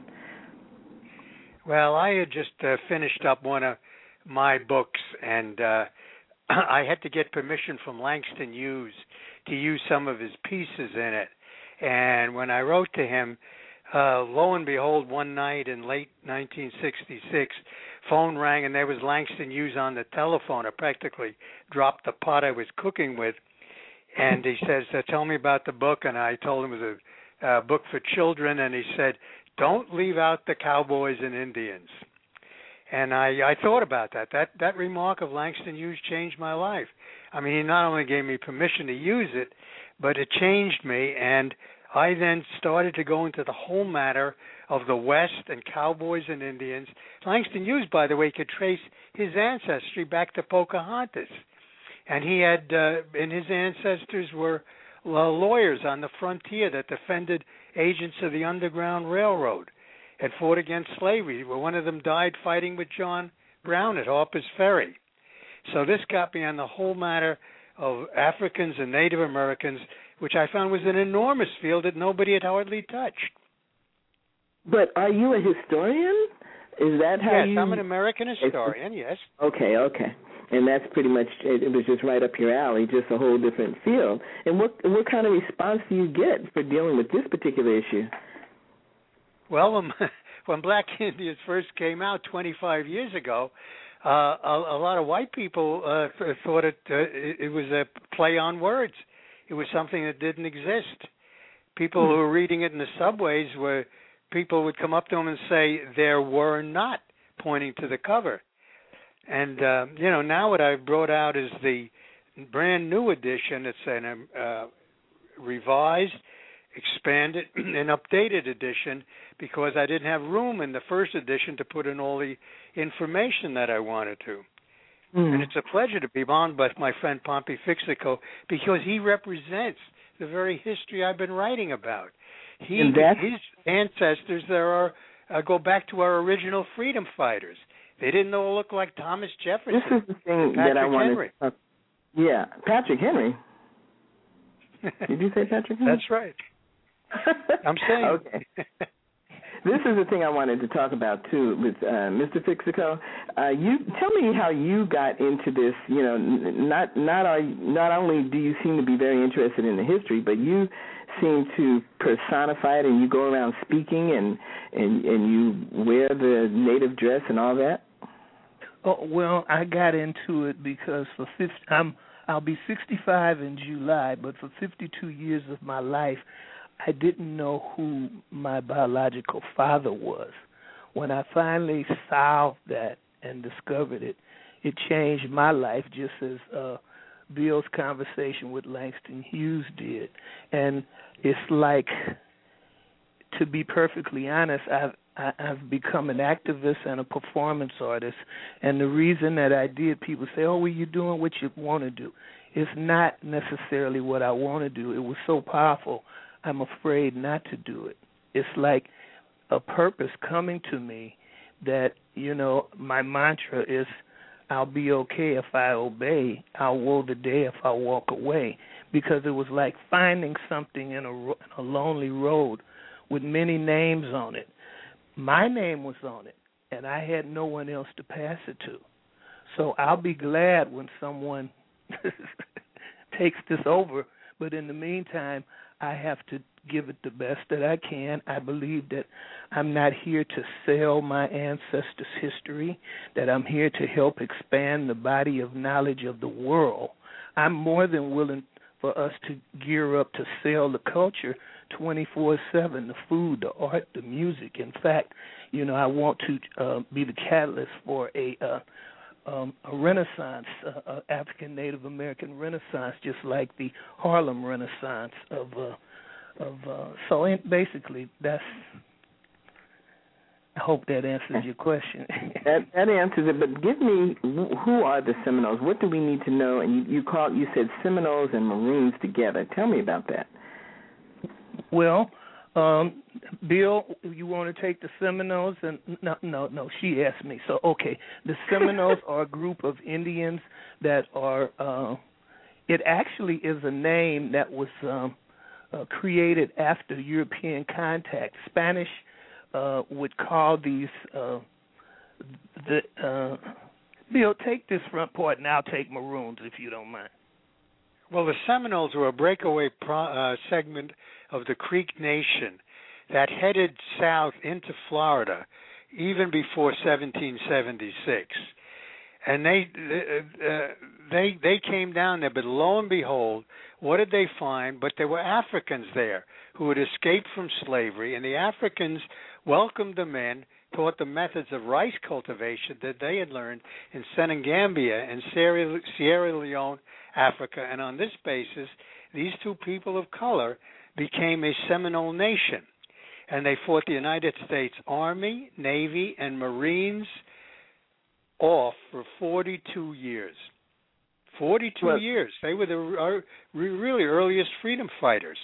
Well, I had just uh, finished up one of my books, and uh, I had to get permission from Langston Hughes to use some of his pieces in it. And when I wrote to him, uh, lo and behold, one night in late nineteen sixty-six, phone rang, and there was Langston Hughes on the telephone. I practically dropped the pot I was cooking with. And he says, uh, tell me about the book. And I told him it was a uh, book for children. And he said, don't leave out the cowboys and Indians. And I, I thought about that. That that remark of Langston Hughes changed my life. I mean, he not only gave me permission to use it, but it changed me. And I then started to go into the whole matter of the West and cowboys and Indians. Langston Hughes, by the way, could trace his ancestry back to Pocahontas. And he had, uh, and his ancestors were uh, lawyers on the frontier that defended agents of the Underground Railroad, had fought against slavery. Well, one of them died fighting with John Brown at Harper's Ferry. So this got me on the whole matter of Africans and Native Americans, which I found was an enormous field that nobody had hardly touched. But are you a historian? Is that how yes, you... Yes, I'm an American historian, yes. Okay, okay. And that's pretty much, it was just right up your alley, just a whole different field. And what what kind of response do you get for dealing with this particular issue? Well, when, when Black Indians first came out twenty-five years ago, uh, a, a lot of white people uh, thought it, uh, it, it was a play on words. It was something that didn't exist. People who were reading it in the subways were, people would come up to them and say, there were not, pointing to the cover. And, uh, you know, now what I've brought out is the brand new edition. It's an uh, revised, expanded, and updated edition because I didn't have room in the first edition to put in all the information that I wanted to. Mm. And it's a pleasure to be on with my friend Pompey Fixico because he represents the very history I've been writing about. He, his ancestors there are uh, go back to our original freedom fighters. They didn't know it looked like Thomas Jefferson. This is the thing Patrick that I wanted Henry. to talk. Yeah, Patrick Henry. Did you say Patrick Henry? That's right. I'm saying. Okay. This is the thing I wanted to talk about too with uh, Mister Fixico. Uh, you tell me how you got into this. You know, not not are, not only do you seem to be very interested in the history, but you seem to personify it, and you go around speaking, and and and you wear the native dress and all that. Oh, well, I got into it because for fifty, I'm I'll be sixty-five in July, but for fifty-two years of my life, I didn't know who my biological father was. When I finally solved that and discovered it, it changed my life just as uh, Bill's conversation with Langston Hughes did. And it's like, to be perfectly honest, I've I, I've become an activist and a performance artist. And the reason that I did, people say, oh, well, you're doing what you want to do. It's not necessarily what I want to do. It was so powerful, I'm afraid not to do it. It's like a purpose coming to me that, you know, my mantra is, I'll be okay if I obey. I'll woe the day if I walk away. because it was like finding something in a, in a lonely road with many names on it. My name was on it, and I had no one else to pass it to. So I'll be glad when someone takes this over, but in the meantime, I have to give it the best that I can. I believe that I'm not here to sell my ancestors' history, that I'm here to help expand the body of knowledge of the world. I'm more than willing for us to gear up to sell the culture twenty-four seven, the food, the art, the music. In fact, you know, I want to uh, be the catalyst for a uh, um, a Renaissance, uh, African Native American Renaissance, just like the Harlem Renaissance of uh, of. Uh, so in, basically, that's. I hope that answers your question. that, that answers it. But give me, who are the Seminoles? What do we need to know? And you you called, you said Seminoles and Maroons together. Tell me about that. Well, um, Bill, you want to take the Seminoles? And no, no, no. She asked me. So okay, the Seminoles are a group of Indians that are. Uh, it actually is a name that was um, uh, created after European contact. Spanish. Uh, would call these uh, the uh, Bill, take this front part and I'll take Maroons if you don't mind. Well, the Seminoles were a breakaway pro- uh, segment of the Creek Nation that headed south into Florida even before seventeen seventy-six, and they uh, they they came down there. But lo and behold, what did they find? But there were Africans there who had escaped from slavery, and the Africans welcomed them in, taught the methods of rice cultivation that they had learned in Senegambia and Sierra, Sierra Leone, Africa. And on this basis, these two people of color became a Seminole nation. And they fought the United States Army, Navy, and Marines off for forty-two years. forty-two well, years. They were the uh, really earliest freedom fighters.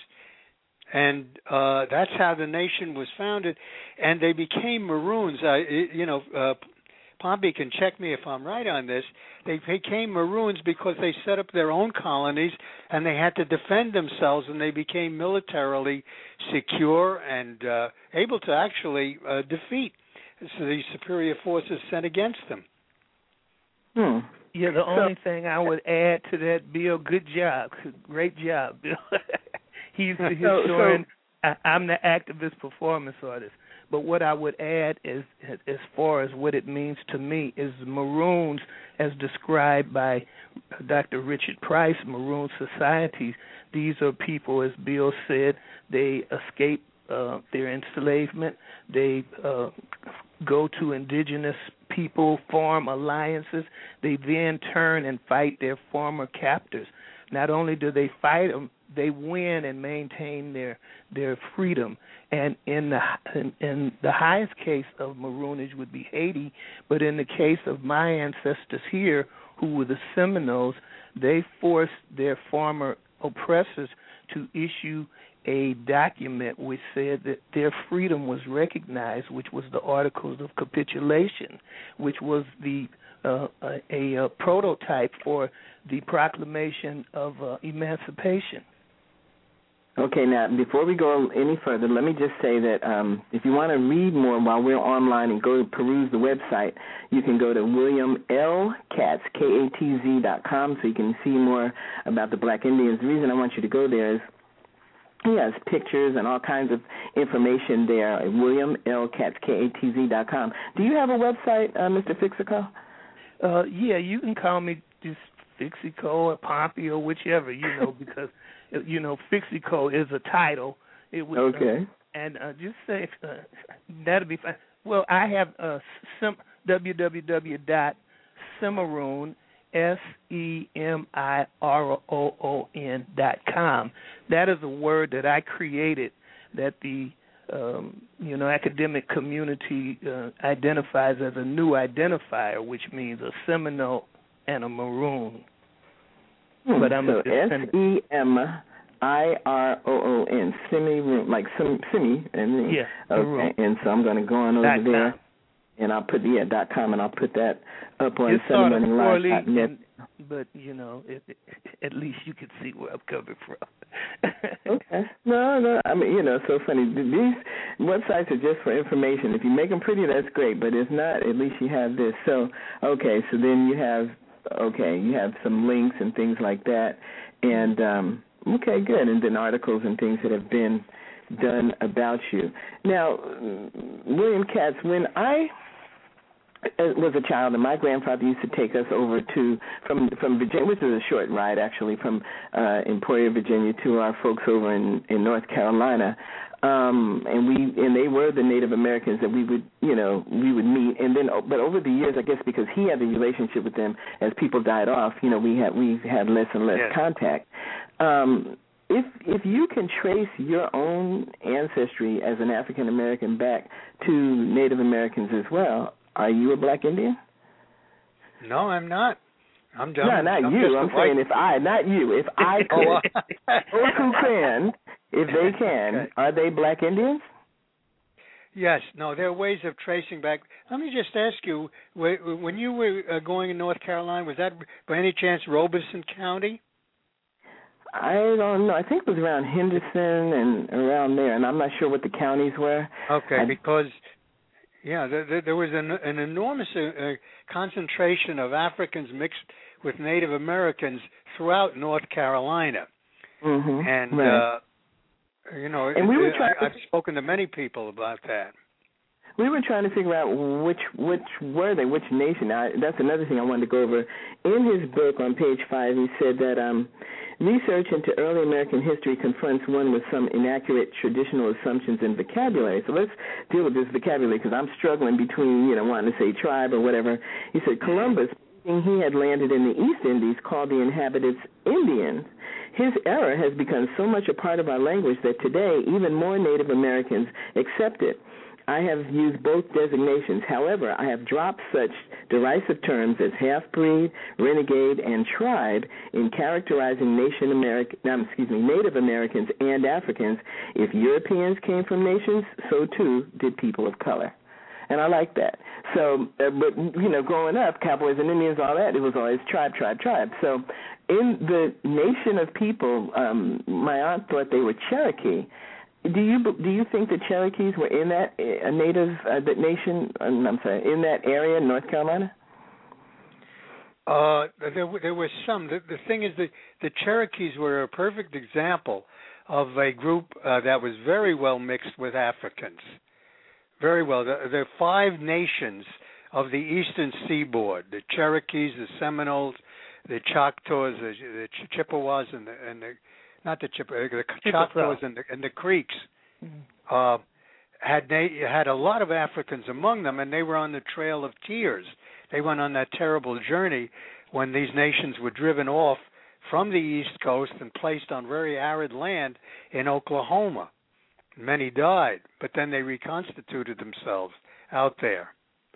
And uh, that's how the nation was founded, and they became Maroons. Uh, you know, uh, Pompey can check me if I'm right on this. They became Maroons because they set up their own colonies, and they had to defend themselves, and they became militarily secure and uh, able to actually uh, defeat the superior forces sent against them. Hmm. Yeah, the only so, thing I would add to that, Bill, good job, great job, Bill. He's the historian. So, so, I'm the activist performance artist. But what I would add is, as far as what it means to me, is Maroons, as described by Doctor Richard Price, Maroon Society. These are people, as Bill said, they escape uh, their enslavement. They uh, go to indigenous people, form alliances. They then turn and fight their former captors. Not only do they fight them, they win and maintain their their freedom. And in the in, in the highest case of Maroonage would be Haiti, but in the case of my ancestors here, who were the Seminoles, they forced their former oppressors to issue a document which said that their freedom was recognized, which was the Articles of Capitulation, which was the uh, a, a, a prototype for the Proclamation of uh, Emancipation. Okay, now, before we go any further, let me just say that um, if you want to read more while we're online and go peruse the website, you can go to William L. Katz, K A T Z dot com, so you can see more about the Black Indians. The reason I want you to go there is he has pictures and all kinds of information there at William L. Katz, K A T Z dot com. Do you have a website, uh, Mister Fixico? Uh, yeah, you can call me just Fixico or Pompey or whichever, you know, because, you know, Fixico is a title. It was, okay. Uh, and uh, just say, uh, that'll be fine. Well, I have uh, sim, w w w dot Semiroon, S E M I R O O N dot com. That is a word that I created that the um, you know academic community uh, identifies as a new identifier, which means a Seminole and a Maroon. Hmm, but I'm so S E M I R O O N, Semiroon, like sim, semi and yeah, okay. Maroon. And so I'm going to go on over dot there. com. And I'll put yeah dot com, and I'll put that up on It's sort of Seven Live dot net. and, but you know, it, it, at least you can see where I'm coming from. Okay. No, no. I mean, you know, so funny. These websites are just for information. If you make them pretty, that's great. But if not, at least you have this. So, okay. So then you have, okay, you have some links and things like that. And, um, okay, good. And then articles and things that have been done about you. Now, William Katz, when I was a child, and my grandfather used to take us over to from from Virginia, which is a short ride actually, from uh, Emporia, Virginia, to our folks over in, in North Carolina, um, and we and they were the Native Americans that we would you know we would meet, and then but over the years, I guess because he had the relationship with them, as people died off, you know, we had we had less and less yes. contact. Um, If if you can trace your own ancestry as an African American back to Native Americans as well, are you a black Indian? No, I'm not. I'm done. No, not I'm you. I'm saying white. if I, not you, if I could, those who can, if they can, okay. Are they black Indians? Yes. No, there are ways of tracing back. Let me just ask you, when you were going in North Carolina, was that by any chance Robeson County? I don't know. I think it was around Henderson and around there, and I'm not sure what the counties were. Okay, I, because... Yeah, there, there was an, an enormous uh, concentration of Africans mixed with Native Americans throughout North Carolina, mm-hmm, and right. uh, you know, and we were trying I, I've spoken to many people about that. We were trying to figure out which which were they, which nation. Now, that's another thing I wanted to go over. In his book on page five, he said that um, research into early American history confronts one with some inaccurate traditional assumptions and vocabulary. So let's deal with this vocabulary because I'm struggling between, you know, wanting to say tribe or whatever. He said Columbus, he had landed in the East Indies, called the inhabitants Indians. His error has become so much a part of our language that today even more Native Americans accept it. I have used both designations. However, I have dropped such derisive terms as half-breed, renegade, and tribe in characterizing nation American, no, excuse me, Native Americans and Africans. If Europeans came from nations, so too did people of color. And I like that. So, uh, but, you know, growing up, cowboys and Indians, all that, it was always tribe, tribe, tribe. So in the nation of people, um, my aunt thought they were Cherokee. Do you do you think the Cherokees were in that uh, native uh, that nation? Uh, I'm sorry, in that area, North Carolina? Uh, there there was some. The, the thing is, the the Cherokees were a perfect example of a group uh, that was very well mixed with Africans. Very well. The, the five nations of the Eastern Seaboard: the Cherokees, the Seminoles, the Choctaws, the, the Chippewas, and the, and the not the Chip, the Choctaws and the, and the Creeks, mm-hmm. uh, had they had a lot of Africans among them, and they were on the Trail of Tears. They went on that terrible journey when these nations were driven off from the East Coast and placed on very arid land in Oklahoma. Many died, but then they reconstituted themselves out there.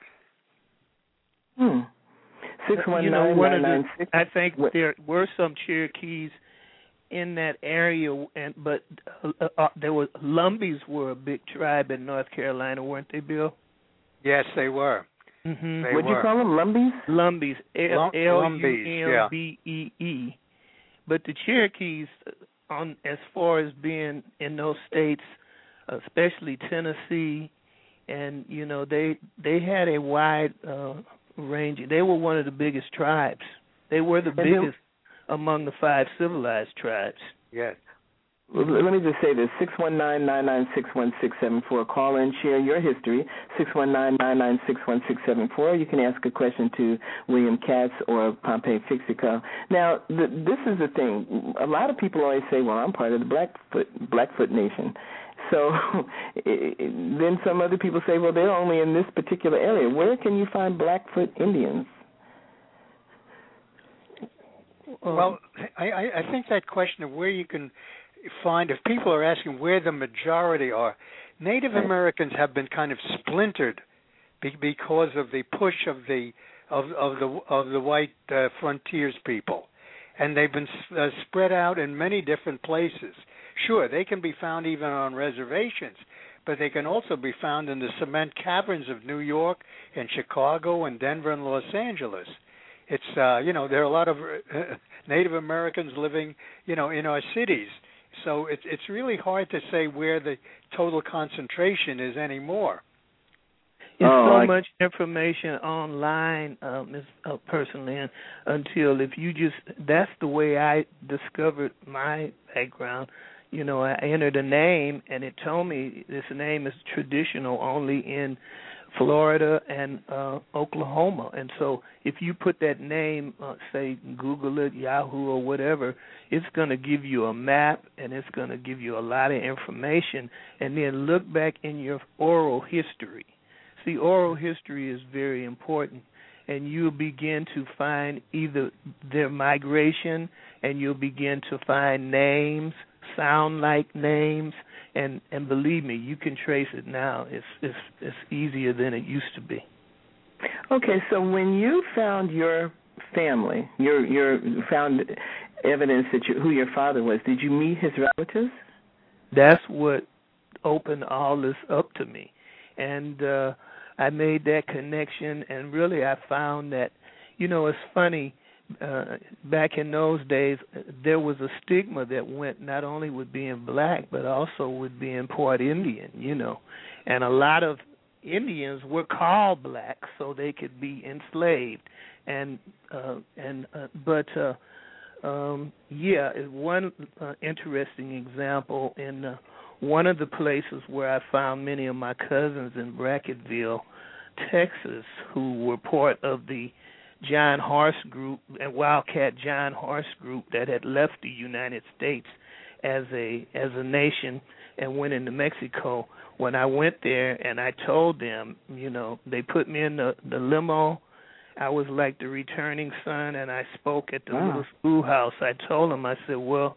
Hmm. Six one nine nine nine six. I think there were some Cherokees in that area, and but uh, uh, there was Lumbees were a big tribe in North Carolina, weren't they, Bill? Yes, they were. Mm-hmm. What'd you call them, Lumbees? Lumbees, L U M B E E. But the Cherokees, on as far as being in those states, especially Tennessee, and you know they they had a wide uh, range. They were one of the biggest tribes. They were the and biggest among the five civilized tribes. Yes. Let me just say this, six one nine, nine nine six, one six seven four. Call in, share your history, six one nine, nine nine six, one six seven four. You can ask a question to William Katz or Pompey Fixico. Now, the, this is the thing. A lot of people always say, well, I'm part of the Blackfoot, Blackfoot Nation. So then some other people say, well, they're only in this particular area. Where can you find Blackfoot Indians? Well, I, I think that question of where you can find, if people are asking where the majority are, Native Americans have been kind of splintered be, because of the push of the of, of the of the white uh, frontiers people, and they've been uh, spread out in many different places. Sure, they can be found even on reservations, but they can also be found in the cement caverns of New York and Chicago and Denver and Los Angeles. It's uh, you know, there are a lot of uh, Native Americans living, you know, in our cities. So it's it's really hard to say where the total concentration is anymore. There's oh, so I... much information online, uh, Miz Uh, personally, and until if you just, that's the way I discovered my background. You know, I entered a name, and it told me this name is traditional only in Florida and uh, Oklahoma. And so if you put that name, uh, say Google it, Yahoo or whatever, it's going to give you a map, and it's going to give you a lot of information. And then look back in your oral history. See, oral history is very important, and you'll begin to find either their migration, and you'll begin to find names, sound like names, and, and believe me, you can trace it now. It's, it's it's easier than it used to be. Okay, so when you found your family, your your found evidence that you, who your father was, did you meet his relatives? That's what opened all this up to me, and uh, I made that connection, and really I found that, you know, it's funny. Uh, back in those days, there was a stigma that went not only with being black, but also with being part Indian, you know. And a lot of Indians were called black so they could be enslaved. And uh, and uh, but uh, um, yeah, one uh, interesting example in uh, one of the places where I found many of my cousins in Brackettville, Texas, who were part of the John Horse group and Wildcat John Horse group that had left the United States as a as a nation and went into Mexico. When I went there and I told them, you know, they put me in the, the limo. I was like the returning son, and I spoke at the wow. little schoolhouse. I told them, I said, well,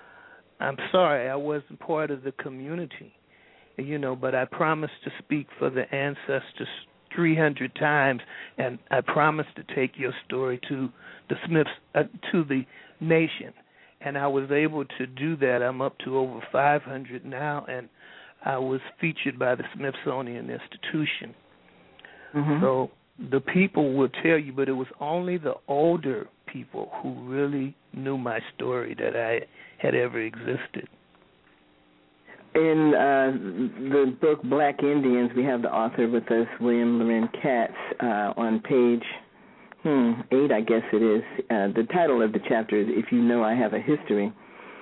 I'm sorry, I wasn't part of the community, you know, but I promised to speak for the ancestors three hundred times, and I promised to take your story to the Smiths, uh, to the nation, and I was able to do that. I'm up to over five hundred now, and I was featured by the Smithsonian Institution. Mm-hmm. So the people will tell you, but it was only the older people who really knew my story that I had ever existed. In uh, the book Black Indians, we have the author with us, William Loren Katz, uh, on page hmm, eight, I guess it is. Uh, the title of the chapter is If You Know I Have a History.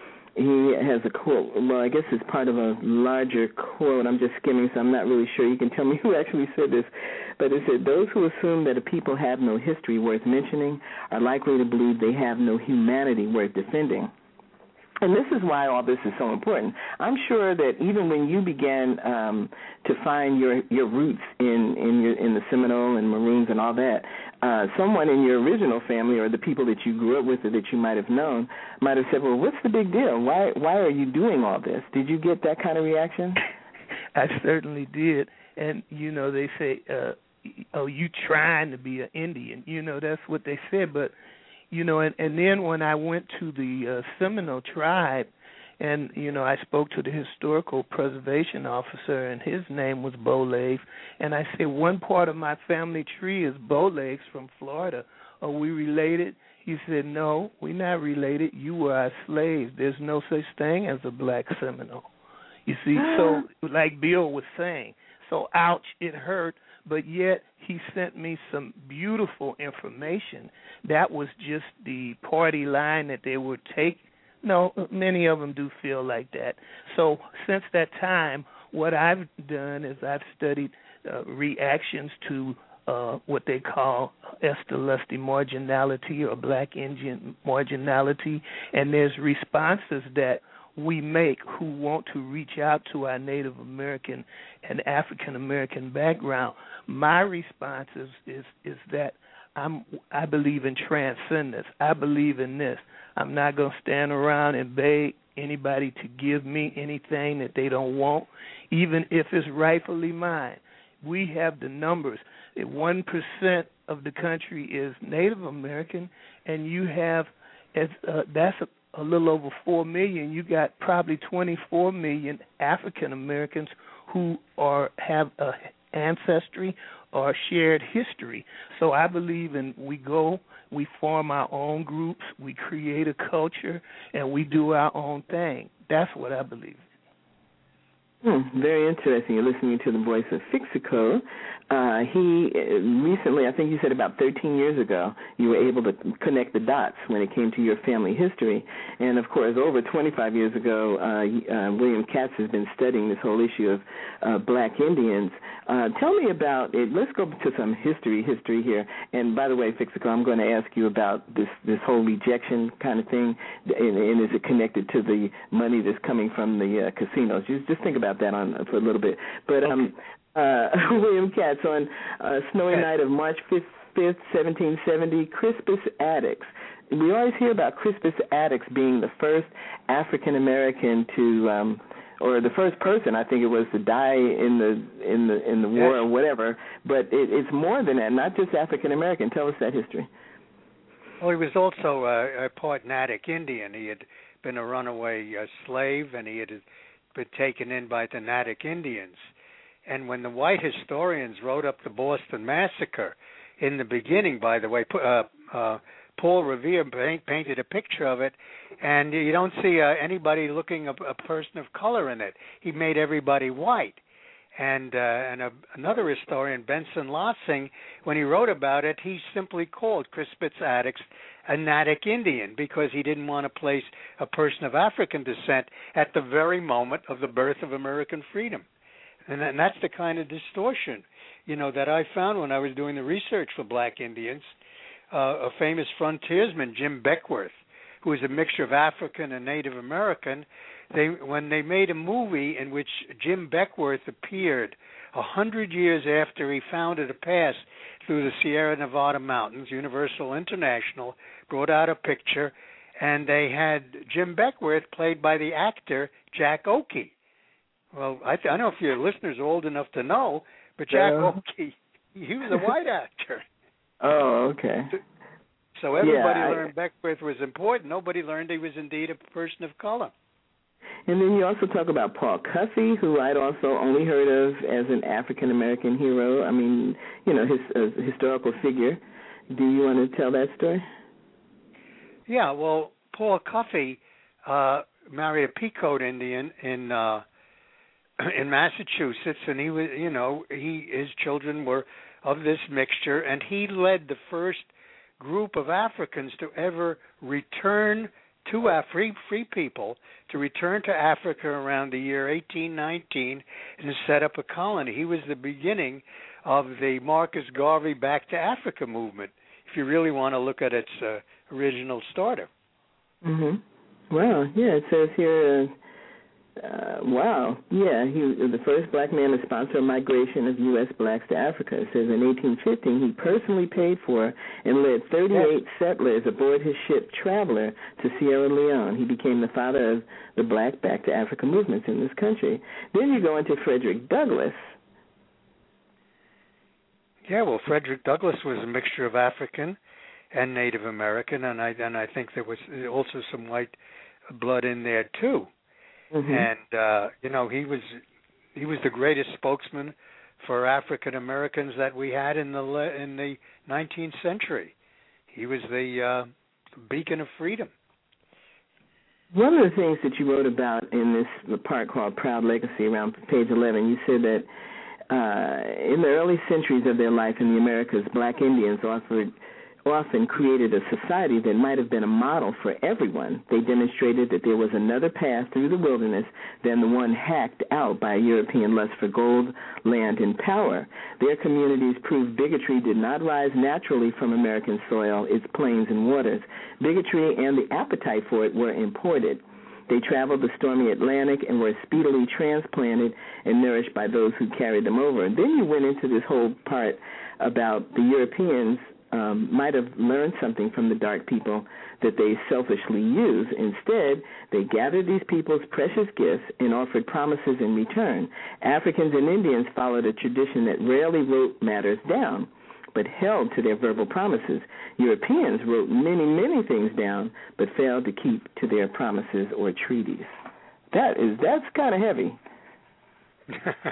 He has a quote. Well, I guess it's part of a larger quote. I'm just skimming, so I'm not really sure. You can tell me who actually said this. But it said, those who assume that a people have no history worth mentioning are likely to believe they have no humanity worth defending. And this is why all this is so important. I'm sure that even when you began um, to find your, your roots in in, your, in the Seminole and Maroons and all that, uh, someone in your original family or the people that you grew up with or that you might have known might have said, well, what's the big deal? Why why are you doing all this? Did you get that kind of reaction? I certainly did. And, you know, they say, uh, oh, you trying to be an Indian. You know, that's what they said, but you know, and, and then when I went to the uh, Seminole tribe, and, you know, I spoke to the historical preservation officer, and his name was Bowlegs, and I said, one part of my family tree is Bowlegs from Florida. Are we related? He said, no, we're not related. You were our slaves. There's no such thing as a black Seminole. You see, so like Bill was saying, so ouch, it hurt. But yet he sent me some beautiful information. That was just the party line that they would take. No, many of them do feel like that. So since that time, what I've done is I've studied uh, reactions to uh, what they call Esther Lusty marginality or Black Indian marginality, and there's responses that we make who want to reach out to our Native American and African American background. My response is, is is that I'm I believe in transcendence. I believe in this. I'm not going to stand around and beg anybody to give me anything that they don't want, even if it's rightfully mine. We have the numbers. One percent of the country is Native American, and you have as uh, that's a a little over four million, you got probably twenty-four million African Americans who are have a ancestry or shared history. So I believe in we go, we form our own groups, we create a culture, and we do our own thing. That's what I believe. Hmm, very interesting. You're listening to the voice of Fixico. Uh, he uh, recently, I think you said about thirteen years ago, you were able to connect the dots when it came to your family history. And, of course, over twenty-five years ago, uh, uh, William Katz has been studying this whole issue of uh, black Indians. Uh, tell me about it. Let's go to some history history here. And, by the way, Fixico, I'm going to ask you about this, this whole rejection kind of thing, and, and is it connected to the money that's coming from the uh, casinos? Just, just think about that on for a little bit. But um, uh, William Katz, on a snowy night of March fifth, seventeen seventy, Crispus Attucks. We always hear about Crispus Attucks being the first African American to, um, or the first person, I think it was, to die in the in the in the war or whatever. But it, it's more than that, not just African American. Tell us that history. Well, he was also a, a part Natick Indian. He had been a runaway uh, slave, and he had been taken in by the Natick Indians. And when the white historians wrote up the Boston Massacre, in the beginning, by the way, uh, uh, Paul Revere paint, painted a picture of it, and you don't see uh, anybody looking a, a person of color in it. He made everybody white. And uh, and a, another historian, Benson Lossing, when he wrote about it, he simply called Crispus Attucks a Natick Indian because he didn't want to place a person of African descent at the very moment of the birth of American freedom. And, and that's the kind of distortion, you know, that I found when I was doing the research for black Indians. Uh, a famous frontiersman, Jim Beckworth, who was a mixture of African and Native American, they when they made a movie in which Jim Beckworth appeared a hundred years after he founded a pass through the Sierra Nevada mountains, Universal International brought out a picture, and they had Jim Beckworth played by the actor Jack Oakey. Well, I, th- I don't know if your listeners are old enough to know, but Jack yeah. Oakey, he was a white actor. Oh, okay. So everybody yeah, I, learned Beckworth was important. Nobody learned he was indeed a person of color. And then you also talk about Paul Cuffe, who I'd also only heard of as an African-American hero. I mean, you know, his uh, historical figure. Do you want to tell that story? Yeah, well, Paul Cuffe uh, married a Pequot Indian in uh, in Massachusetts, and he was, you know, he his children were of this mixture, and he led the first group of Africans to ever return to Af- free, free people to return to Africa around the year eighteen nineteen and set up a colony. He was the beginning of the Marcus Garvey Back to Africa movement, if you really want to look at its uh, original starter. Mm-hmm. Wow, yeah, it says here... Uh, Uh, wow. Yeah, he was the first black man to sponsor a migration of U S blacks to Africa. It says in eighteen fifteen he personally paid for and led thirty-eight yes. settlers aboard his ship Traveler to Sierra Leone. He became the father of the Black Back to Africa movements in this country. Then you go into Frederick Douglass. Yeah, well, Frederick Douglass was a mixture of African and Native American, and I and I think there was also some white blood in there too. Mm-hmm. And uh, you know, he was he was the greatest spokesman for African Americans that we had in the in the nineteenth century. He was the uh, beacon of freedom. One of the things that you wrote about in this part called Proud Legacy, around page eleven, you said that uh, in the early centuries of their life in the Americas, black Indians offered often created a society that might have been a model for everyone. They demonstrated that there was another path through the wilderness than the one hacked out by European lust for gold, land, and power. Their communities proved bigotry did not rise naturally from American soil, its plains and waters. Bigotry and the appetite for it were imported. They traveled the stormy Atlantic and were speedily transplanted and nourished by those who carried them over. And then you went into this whole part about the Europeans Um, might have learned something from the dark people that they selfishly use. Instead, they gathered these people's precious gifts and offered promises in return. Africans and Indians followed a tradition that rarely wrote matters down, but held to their verbal promises. Europeans wrote many, many things down, but failed to keep to their promises or treaties. That is, that's kind of heavy.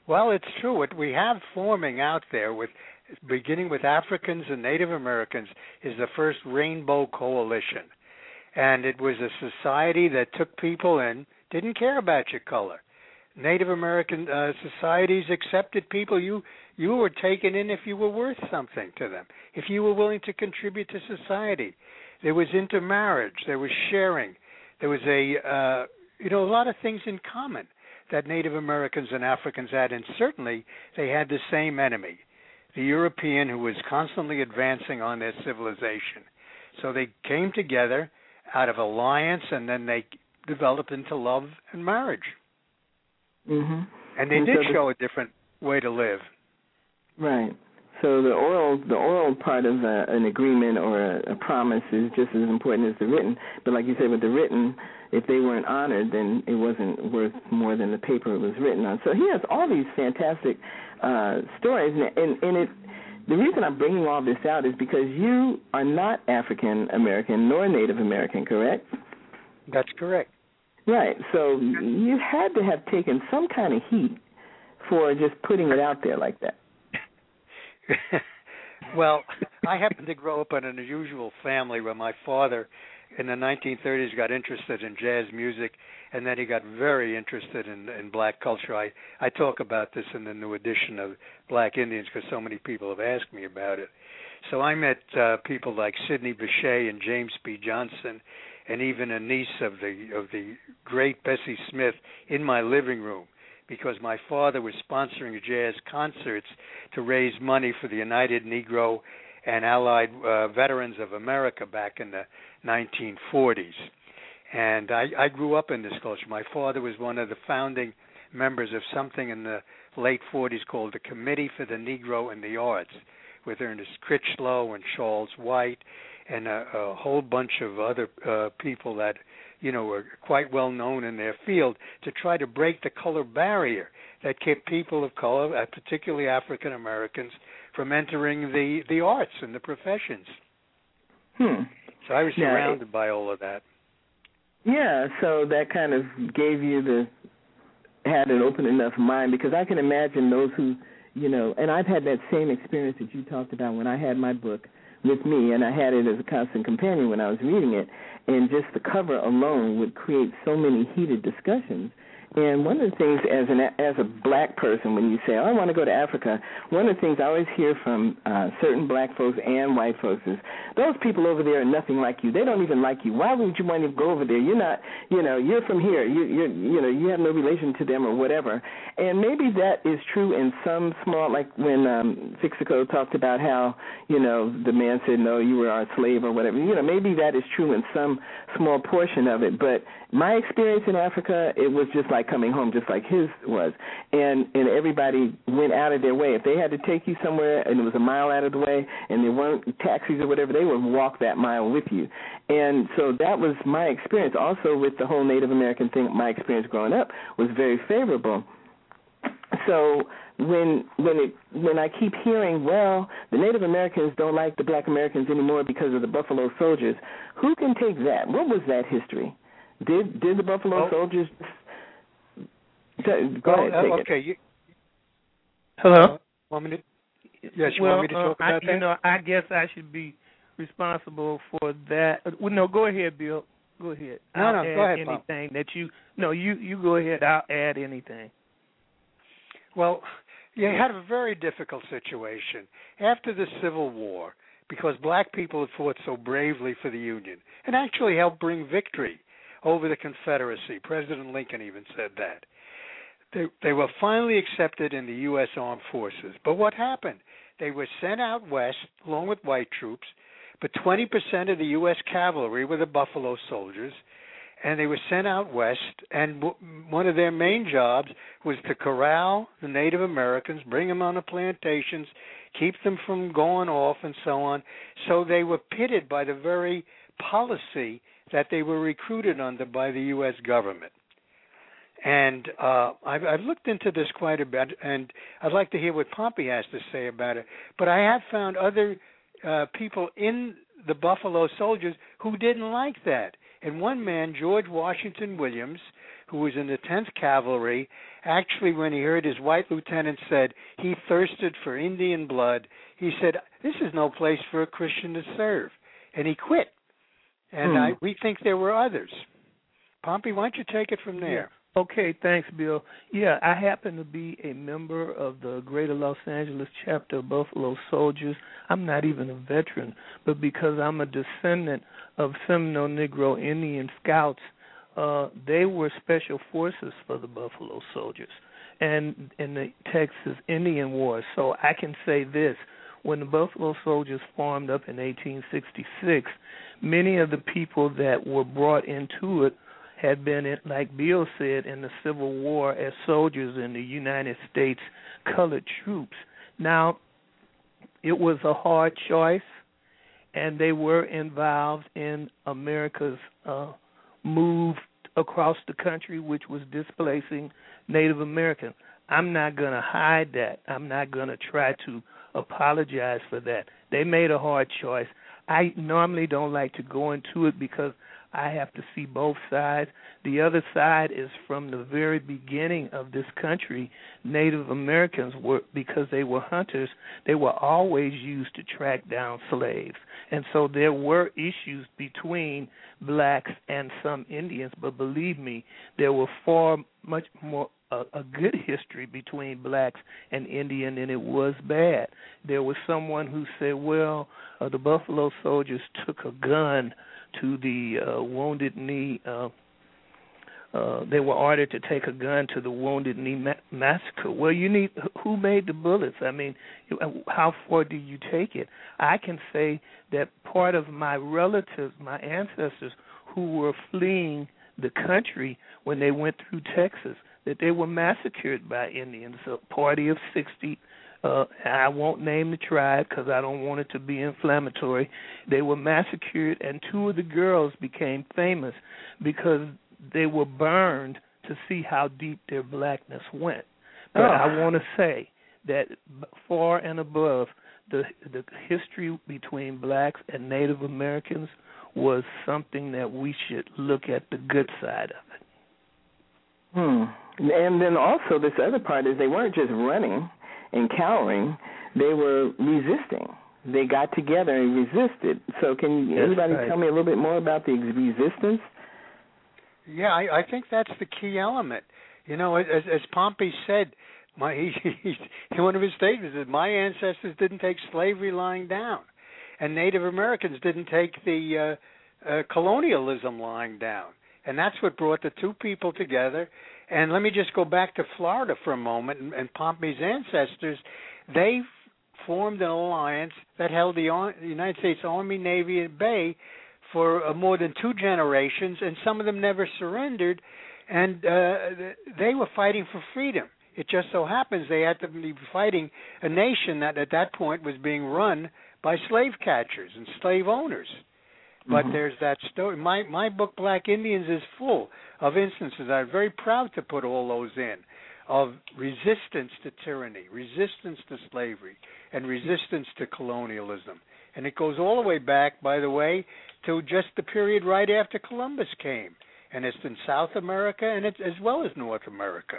Well, it's true. What we have forming out there, with beginning with Africans and Native Americans, is the first Rainbow Coalition. And it was a society that took people in, didn't care about your color. Native American uh, societies accepted people. You you were taken in if you were worth something to them, if you were willing to contribute to society. There was intermarriage. There was sharing. There was a uh, you know a lot of things in common that Native Americans and Africans had, and certainly they had the same enemy, the European, who was constantly advancing on their civilization. So they came together out of alliance, and then they developed into love and marriage. Mm-hmm. And they and did so the, show a different way to live. Right. So the oral, the oral part of a, an agreement or a, a promise is just as important as the written. But like you said, with the written, if they weren't honored, then it wasn't worth more than the paper it was written on. So he has all these fantastic uh, stories, and, and it. The reason I'm bringing all this out is because you are not African American nor Native American, correct? That's correct. Right. So you had to have taken some kind of heat for just putting it out there like that. Well, I happened to grow up in an unusual family where my father in the nineteen thirties got interested in jazz music, and then he got very interested in, in black culture. I, I talk about this in the new edition of Black Indians because so many people have asked me about it. So I met uh, people like Sidney Bechet and James P. Johnson, and even a niece of the of the great Bessie Smith in my living room, because my father was sponsoring jazz concerts to raise money for the United Negro and Allied uh, Veterans of America back in the nineteen forties. And I, I grew up in this culture. My father was one of the founding members of something in the late forties called the Committee for the Negro and the Arts, with Ernest Critchlow and Charles White and a, a whole bunch of other uh, people that, you know, were quite well known in their field, to try to break the color barrier that kept people of color, uh, particularly African Americans, from entering the, the arts and the professions. Hmm. So I was yeah, surrounded it, by all of that. Yeah, so that kind of gave you the, had an open enough mind, because I can imagine those who, you know, and I've had that same experience that you talked about when I had my book with me, and I had it as a constant companion when I was reading it, and just the cover alone would create so many heated discussions. And one of the things, as an as a black person, when you say, oh, I want to go to Africa, one of the things I always hear from uh, certain black folks and white folks is, those people over there are nothing like you. They don't even like you. Why would you want to go over there? You're not, you know, you're from here. You you you know, you have no relation to them or whatever. And maybe that is true in some small, like when um, Fixico talked about how, you know, the man said, no, you were our slave or whatever. You know, maybe that is true in some small portion of it. But my experience in Africa, it was just like coming home, just like his was. And and everybody went out of their way. If they had to take you somewhere and it was a mile out of the way and there weren't taxis or whatever, they would walk that mile with you. And so that was my experience. Also with the whole Native American thing, my experience growing up was very favorable. So when when it when I keep hearing, well, the Native Americans don't like the black Americans anymore because of the Buffalo Soldiers, who can take that? What was that history? Did did the Buffalo oh. Soldiers? Go well, ahead, take uh, okay. it. You, Hello. Uh, want me to? Yes, you well, want me to talk uh, about I, that? You know, I guess I should be responsible for that. Well, no, go ahead, Bill. Go ahead. No, I'll no, add go ahead, anything Bob. that you. No, you you go ahead. I'll add anything. Well, you had a very difficult situation after the Civil War because black people had fought so bravely for the Union and actually helped bring victory over the Confederacy. President Lincoln even said that. They, they were finally accepted in the U S Armed Forces. But what happened? They were sent out west along with white troops, but twenty percent of the U S cavalry were the Buffalo Soldiers, and they were sent out west, and w- one of their main jobs was to corral the Native Americans, bring them on the plantations, keep them from going off and so on. So they were pitted by the very policy that they were recruited under by the U S government. And uh, I've, I've looked into this quite a bit, and I'd like to hear what Pompey has to say about it. But I have found other uh, people in the Buffalo Soldiers who didn't like that. And one man, George Washington Williams, who was in the tenth Cavalry, actually when he heard his white lieutenant said he thirsted for Indian blood, he said, this is no place for a Christian to serve. And he quit. And hmm. I, we think there were others. Pompey, why don't you take it from there? Yeah. Okay, thanks, Bill. Yeah, I happen to be a member of the Greater Los Angeles chapter of Buffalo Soldiers. I'm not even a veteran, but because I'm a descendant of Seminole Negro Indian scouts, uh, they were special forces for the Buffalo Soldiers and in the Texas Indian Wars. So I can say this. When the Buffalo Soldiers formed up in eighteen sixty-six, many of the people that were brought into it had been, in, like Bill said, in the Civil War as soldiers in the United States colored troops. Now, it was a hard choice, and they were involved in America's uh, move across the country, which was displacing Native Americans. I'm not going to hide that. I'm not going to try to apologize for that. They made a hard choice. I normally don't like to go into it because I have to see both sides. The other side is from the very beginning of this country, Native Americans were, because they were hunters, they were always used to track down slaves. And so there were issues between blacks and some Indians, but believe me, there were far much more a, a good history between blacks and Indian than it was bad. There was someone who said, well, uh, the Buffalo Soldiers took a gun to the uh, Wounded Knee. Uh, uh, they were ordered to take a gun to the Wounded Knee ma- massacre. Well, you need who made the bullets? I mean, how far do you take it? I can say that part of my relatives, my ancestors, who were fleeing the country when they went through Texas, that they were massacred by Indians. A party of sixty. Uh, I won't name the tribe because I don't want it to be inflammatory. They were massacred, and two of the girls became famous because they were burned to see how deep their blackness went. But oh. I want to say that far and above, the the history between blacks and Native Americans was something that we should look at the good side of it. Hmm. And then also this other part is they weren't just running and cowering, they were resisting. They got together and resisted. So can That's anybody right. tell me a little bit more about the resistance? Yeah, I, I think that's the key element. You know, as, as Pompey said, my he, he, in one of his statements, that my ancestors didn't take slavery lying down, and Native Americans didn't take the uh, uh, colonialism lying down. And that's what brought the two people together. And let me just go back to Florida for a moment. And, and Pompey's ancestors, they formed an alliance that held the, the United States Army, Navy at bay for uh, more than two generations, and some of them never surrendered. And uh, they were fighting for freedom. It just so happens they had to be fighting a nation that at that point was being run by slave catchers and slave owners. But mm-hmm. there's that story. My my book, Black Indians, is full of instances. I'm very proud to put all those in, of resistance to tyranny, resistance to slavery, and resistance to colonialism. And it goes all the way back, by the way, to just the period right after Columbus came. And it's in South America and it's as well as North America.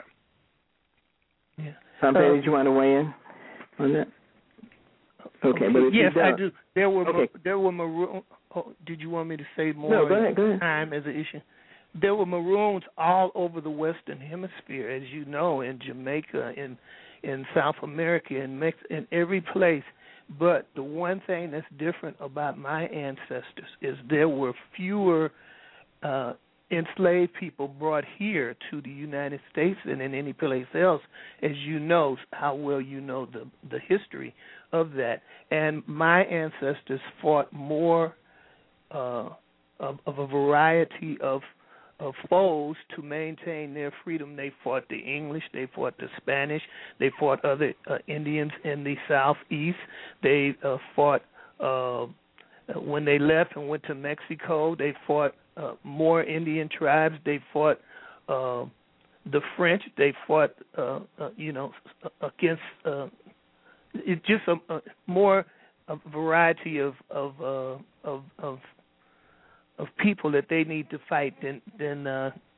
Yeah. Something uh, did you want to weigh in on that? Okay, okay. but if yes, you don't, I do. There were okay. there were maroon. Oh, did you want me to say more? No, go ahead. Go ahead. Time as an issue. There were Maroons all over the Western Hemisphere, as you know, in Jamaica, in in South America, in Mex- in every place. But the one thing that's different about my ancestors is there were fewer uh, enslaved people brought here to the United States than in any place else, as you know, how well you know the the history of that. And my ancestors fought more uh, of, of a variety of of foes to maintain their freedom. They fought the English, they fought the Spanish, they fought other uh, Indians in the southeast. They uh, fought uh, when they left and went to Mexico. They fought uh, more Indian tribes. They fought uh, the French. They fought, uh, uh, you know, against. Uh, it's just a, a more a variety of of uh, of of of people that they need to fight than than uh,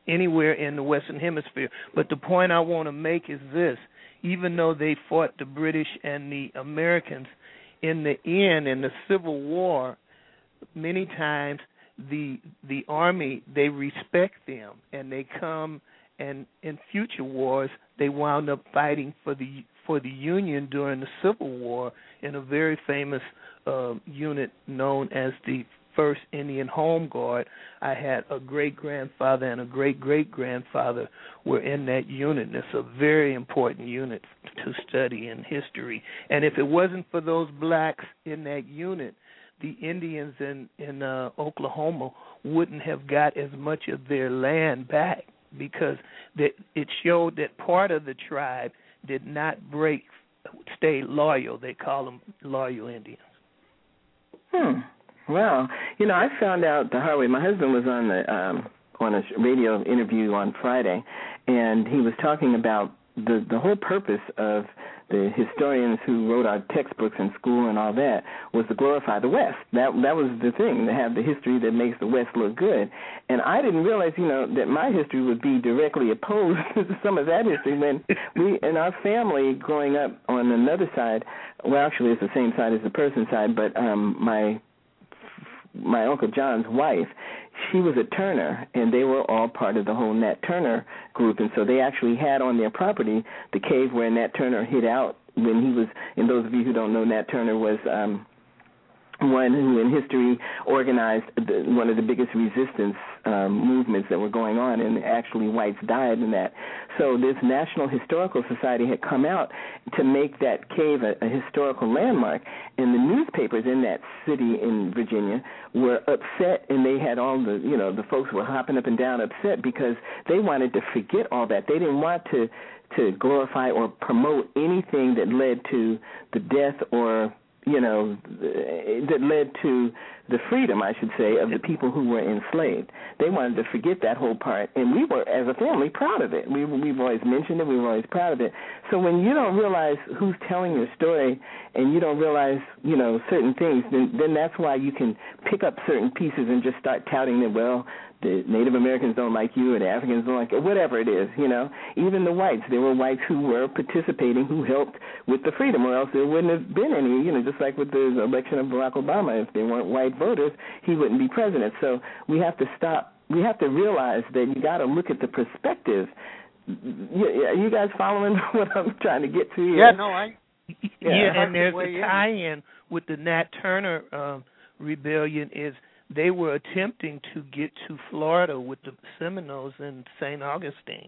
anywhere in the Western Hemisphere. But the point I want to make is this: even though they fought the British and the Americans, in the end, in the Civil War, many times the the Army, they respect them, and they come, and in future wars they wound up fighting for the for the Union during the Civil War in a very famous uh, unit known as the First Indian Home Guard. I had a great-grandfather and a great-great-grandfather were in that unit. It's a very important unit to study in history. And if it wasn't for those blacks in that unit, the Indians in, in uh, Oklahoma wouldn't have got as much of their land back, because that it showed that part of the tribe did not break, stay loyal. They call them loyal Indians. Hmm. Well, you know, I found out the hard way. My husband was on the um, on a radio interview on Friday, and he was talking about the the whole purpose of the historians who wrote our textbooks in school and all that was to glorify the West. That that was the thing, to have the history that makes the West look good. And I didn't realize, you know, that my history would be directly opposed to some of that history. When we, in our family, growing up on another side, well, actually it's the same side as the person's side, but um, my my Uncle John's wife, she was a Turner, and they were all part of the whole Nat Turner group, and so they actually had on their property the cave where Nat Turner hid out when he was, and those of you who don't know, Nat Turner was um, one who in history organized the, one of the biggest resistance um, movements that were going on, and actually whites died in that. So this National Historical Society had come out to make that cave a, a historical landmark, and the newspapers in that city in Virginia were upset, and they had all the, you know, the folks were hopping up and down upset because they wanted to forget all that. They didn't want to, to glorify or promote anything that led to the death or, you know, that led to the freedom, I should say, of the people who were enslaved. They wanted to forget that whole part, and we were, as a family, proud of it. We, we've always mentioned it. We were always proud of it. So when you don't realize who's telling your story and you don't realize, you know, certain things, then, then that's why you can pick up certain pieces and just start touting that, well, the Native Americans don't like you, or the Africans don't like you, whatever it is, you know. Even the whites, there were whites who were participating, who helped with the freedom, or else there wouldn't have been any, you know, just like with the election of Barack Obama. If there weren't white voters, he wouldn't be president. So we have to stop, we have to realize that you got to look at the perspective. You, you guys following what I'm trying to get to here? Yeah, no, I... Yeah, yeah and there's a tie-in with the Nat Turner um, rebellion is they were attempting to get to Florida with the Seminoles in Saint Augustine.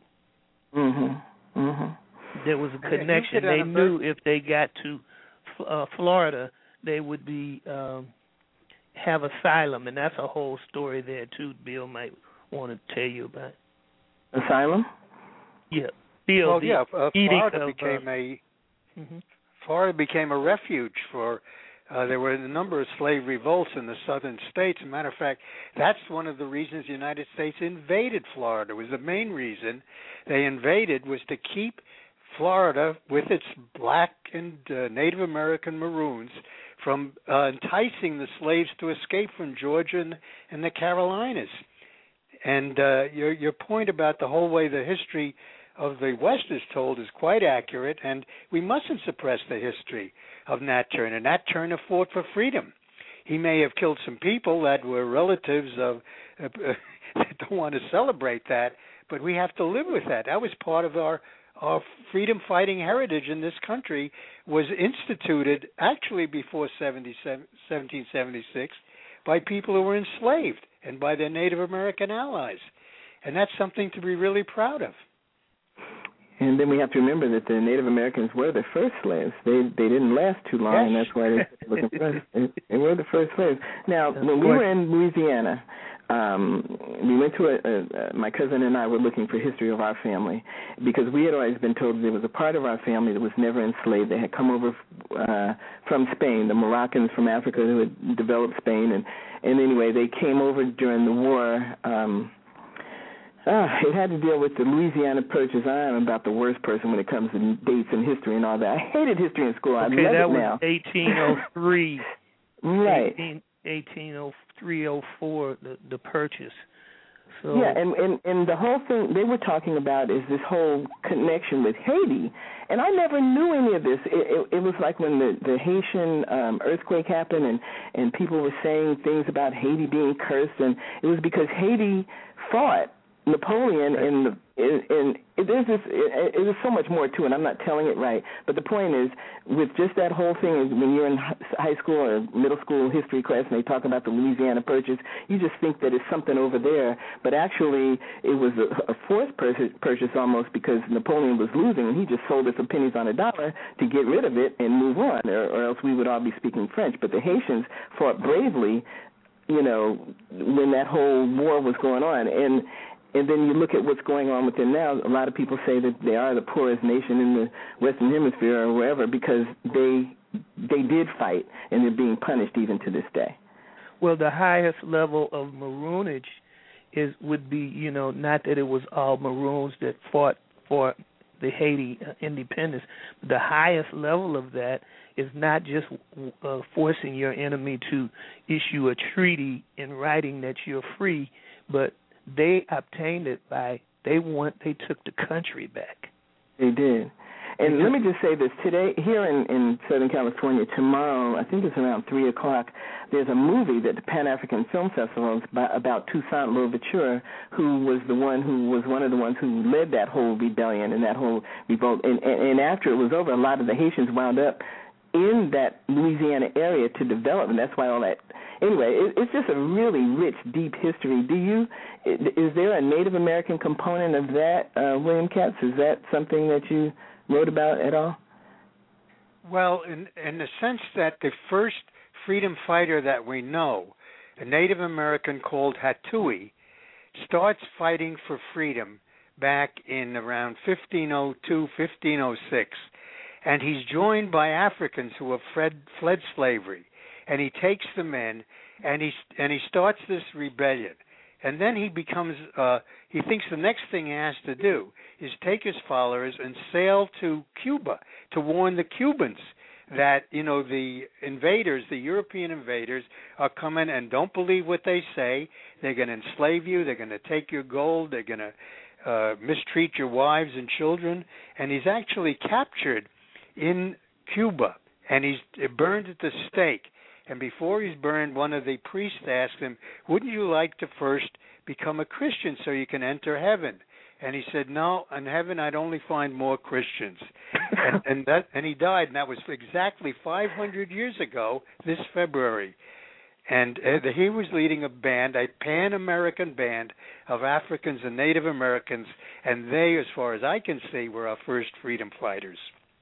Mm-hmm. Mm-hmm. There was a connection. They knew if they got to uh, Florida, they would be um, have asylum, and that's a whole story there too. Bill might want to tell you about asylum. Yeah, Bill. Well, the yeah. Uh, Florida of, became uh, a mm-hmm. Florida became a refuge for. Uh, there were a number of slave revolts in the southern states. As a matter of fact, that's one of the reasons the United States invaded Florida. It was the main reason they invaded was to keep Florida with its black and uh, Native American maroons from uh, enticing the slaves to escape from Georgia and, and the Carolinas. And uh, your your point about the whole way the history of the West is told is quite accurate, and we mustn't suppress the history of Nat Turner. Nat Turner fought for freedom. He may have killed some people that were relatives of uh, that don't want to celebrate that, but we have to live with that. That was part of our our freedom-fighting heritage in this country, was instituted actually before seventeen seventy-six by people who were enslaved and by their Native American allies. And that's something to be really proud of. And then we have to remember that the Native Americans were the first slaves. They they didn't last too long, yes. And that's why they were looking for they, they were the first slaves. Now, that's when we were in Louisiana, um, we went to a, a, a, my cousin and I were looking for history of our family because we had always been told there was a part of our family that was never enslaved. They had come over uh, from Spain, the Moroccans from Africa who had developed Spain. And, and anyway, they came over during the war. Um, Uh, it had to deal with the Louisiana Purchase. I am about the worst person when it comes to dates and history and all that. I hated history in school. I okay, love that it was now. eighteen oh three. Right. eighteen oh three oh four, the, the Purchase. So yeah, and, and and the whole thing they were talking about is this whole connection with Haiti, and I never knew any of this. It, it, it was like when the the Haitian um, earthquake happened, and and people were saying things about Haiti being cursed, and it was because Haiti fought Napoleon, and the, and there's this. It, it was so much more to it. I'm not telling it right, but the point is, with just that whole thing, is when you're in high school or middle school history class and they talk about the Louisiana Purchase, you just think that it's something over there, but actually it was a, a forced purchase, purchase almost, because Napoleon was losing and he just sold it for pennies on a dollar to get rid of it and move on, or, or else we would all be speaking French. But the Haitians fought bravely, you know, when that whole war was going on, and. And then you look at what's going on with them now. A lot of people say that they are the poorest nation in the Western Hemisphere or wherever because they they did fight, and they're being punished even to this day. Well, the highest level of maroonage is would be, you know, not that it was all Maroons that fought for the Haiti independence, but the highest level of that is not just uh, forcing your enemy to issue a treaty in writing that you're free, but they obtained it by they want they took the country back. They did. And let me just say this. Today, here in, in Southern California, tomorrow, I think it's around three o'clock, there's a movie that the Pan-African Film Festival is about, about Toussaint Louverture, who was the one who was one of the ones who led that whole rebellion and that whole revolt. And, and, and after it was over, a lot of the Haitians wound up in that Louisiana area to develop, and that's why all that. Anyway, it, it's just a really rich, deep history. Do you? Is there a Native American component of that, uh, William Katz? Is that something that you wrote about at all? Well, in in the sense that the first freedom fighter that we know, a Native American called Hatui, starts fighting for freedom back in around fifteen oh two, fifteen oh six. And he's joined by Africans who have fled, fled slavery, and he takes them in, and he and he starts this rebellion, and then he becomes uh, he thinks the next thing he has to do is take his followers and sail to Cuba to warn the Cubans that, you know, the invaders, the European invaders, are coming, and don't believe what they say. They're going to enslave you. They're going to take your gold. They're going to uh, mistreat your wives and children. And he's actually captured in Cuba, and he's burned at the stake. And before he's burned, one of the priests asked him, wouldn't you like to first become a Christian so you can enter heaven? And he said, no, in heaven I'd only find more Christians. and, and that and he died, and that was exactly five hundred years ago this February. And uh, he was leading a band, a Pan-American band of Africans and Native Americans, and they, as far as I can see, were our first freedom fighters.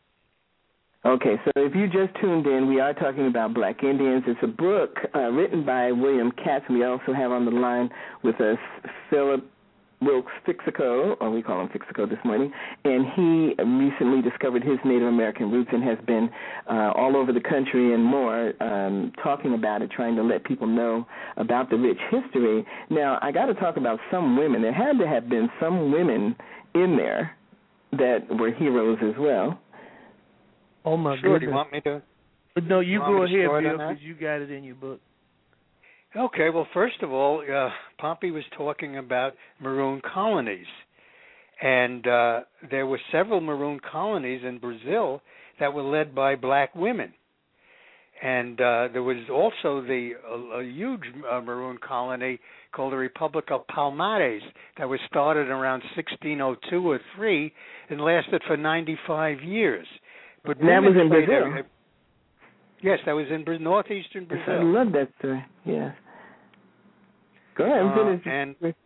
Okay, so if you just tuned in, we are talking about Black Indians. It's a book uh, written by William Katz. We also have on the line with us Philip Wilkes Fixico, or we call him Fixico this morning, and he recently discovered his Native American roots and has been uh, all over the country and more um, talking about it, trying to let people know about the rich history. Now, I got to talk about some women. There had to have been some women in there that were heroes as well. Oh, my sure, goodness. Do you want me to? No, you go ahead, Bill, because you got it in your book. Okay, well, first of all, uh, Pompey was talking about maroon colonies. And uh, there were several maroon colonies in Brazil that were led by black women. And uh, there was also the a, a huge uh, maroon colony called the Republic of Palmares that was started around sixteen oh two or three and lasted for ninety-five years. But that was in Brazil. A, yes, that was in Brazil, northeastern Brazil. I love that story. Yeah. Go ahead. Uh, and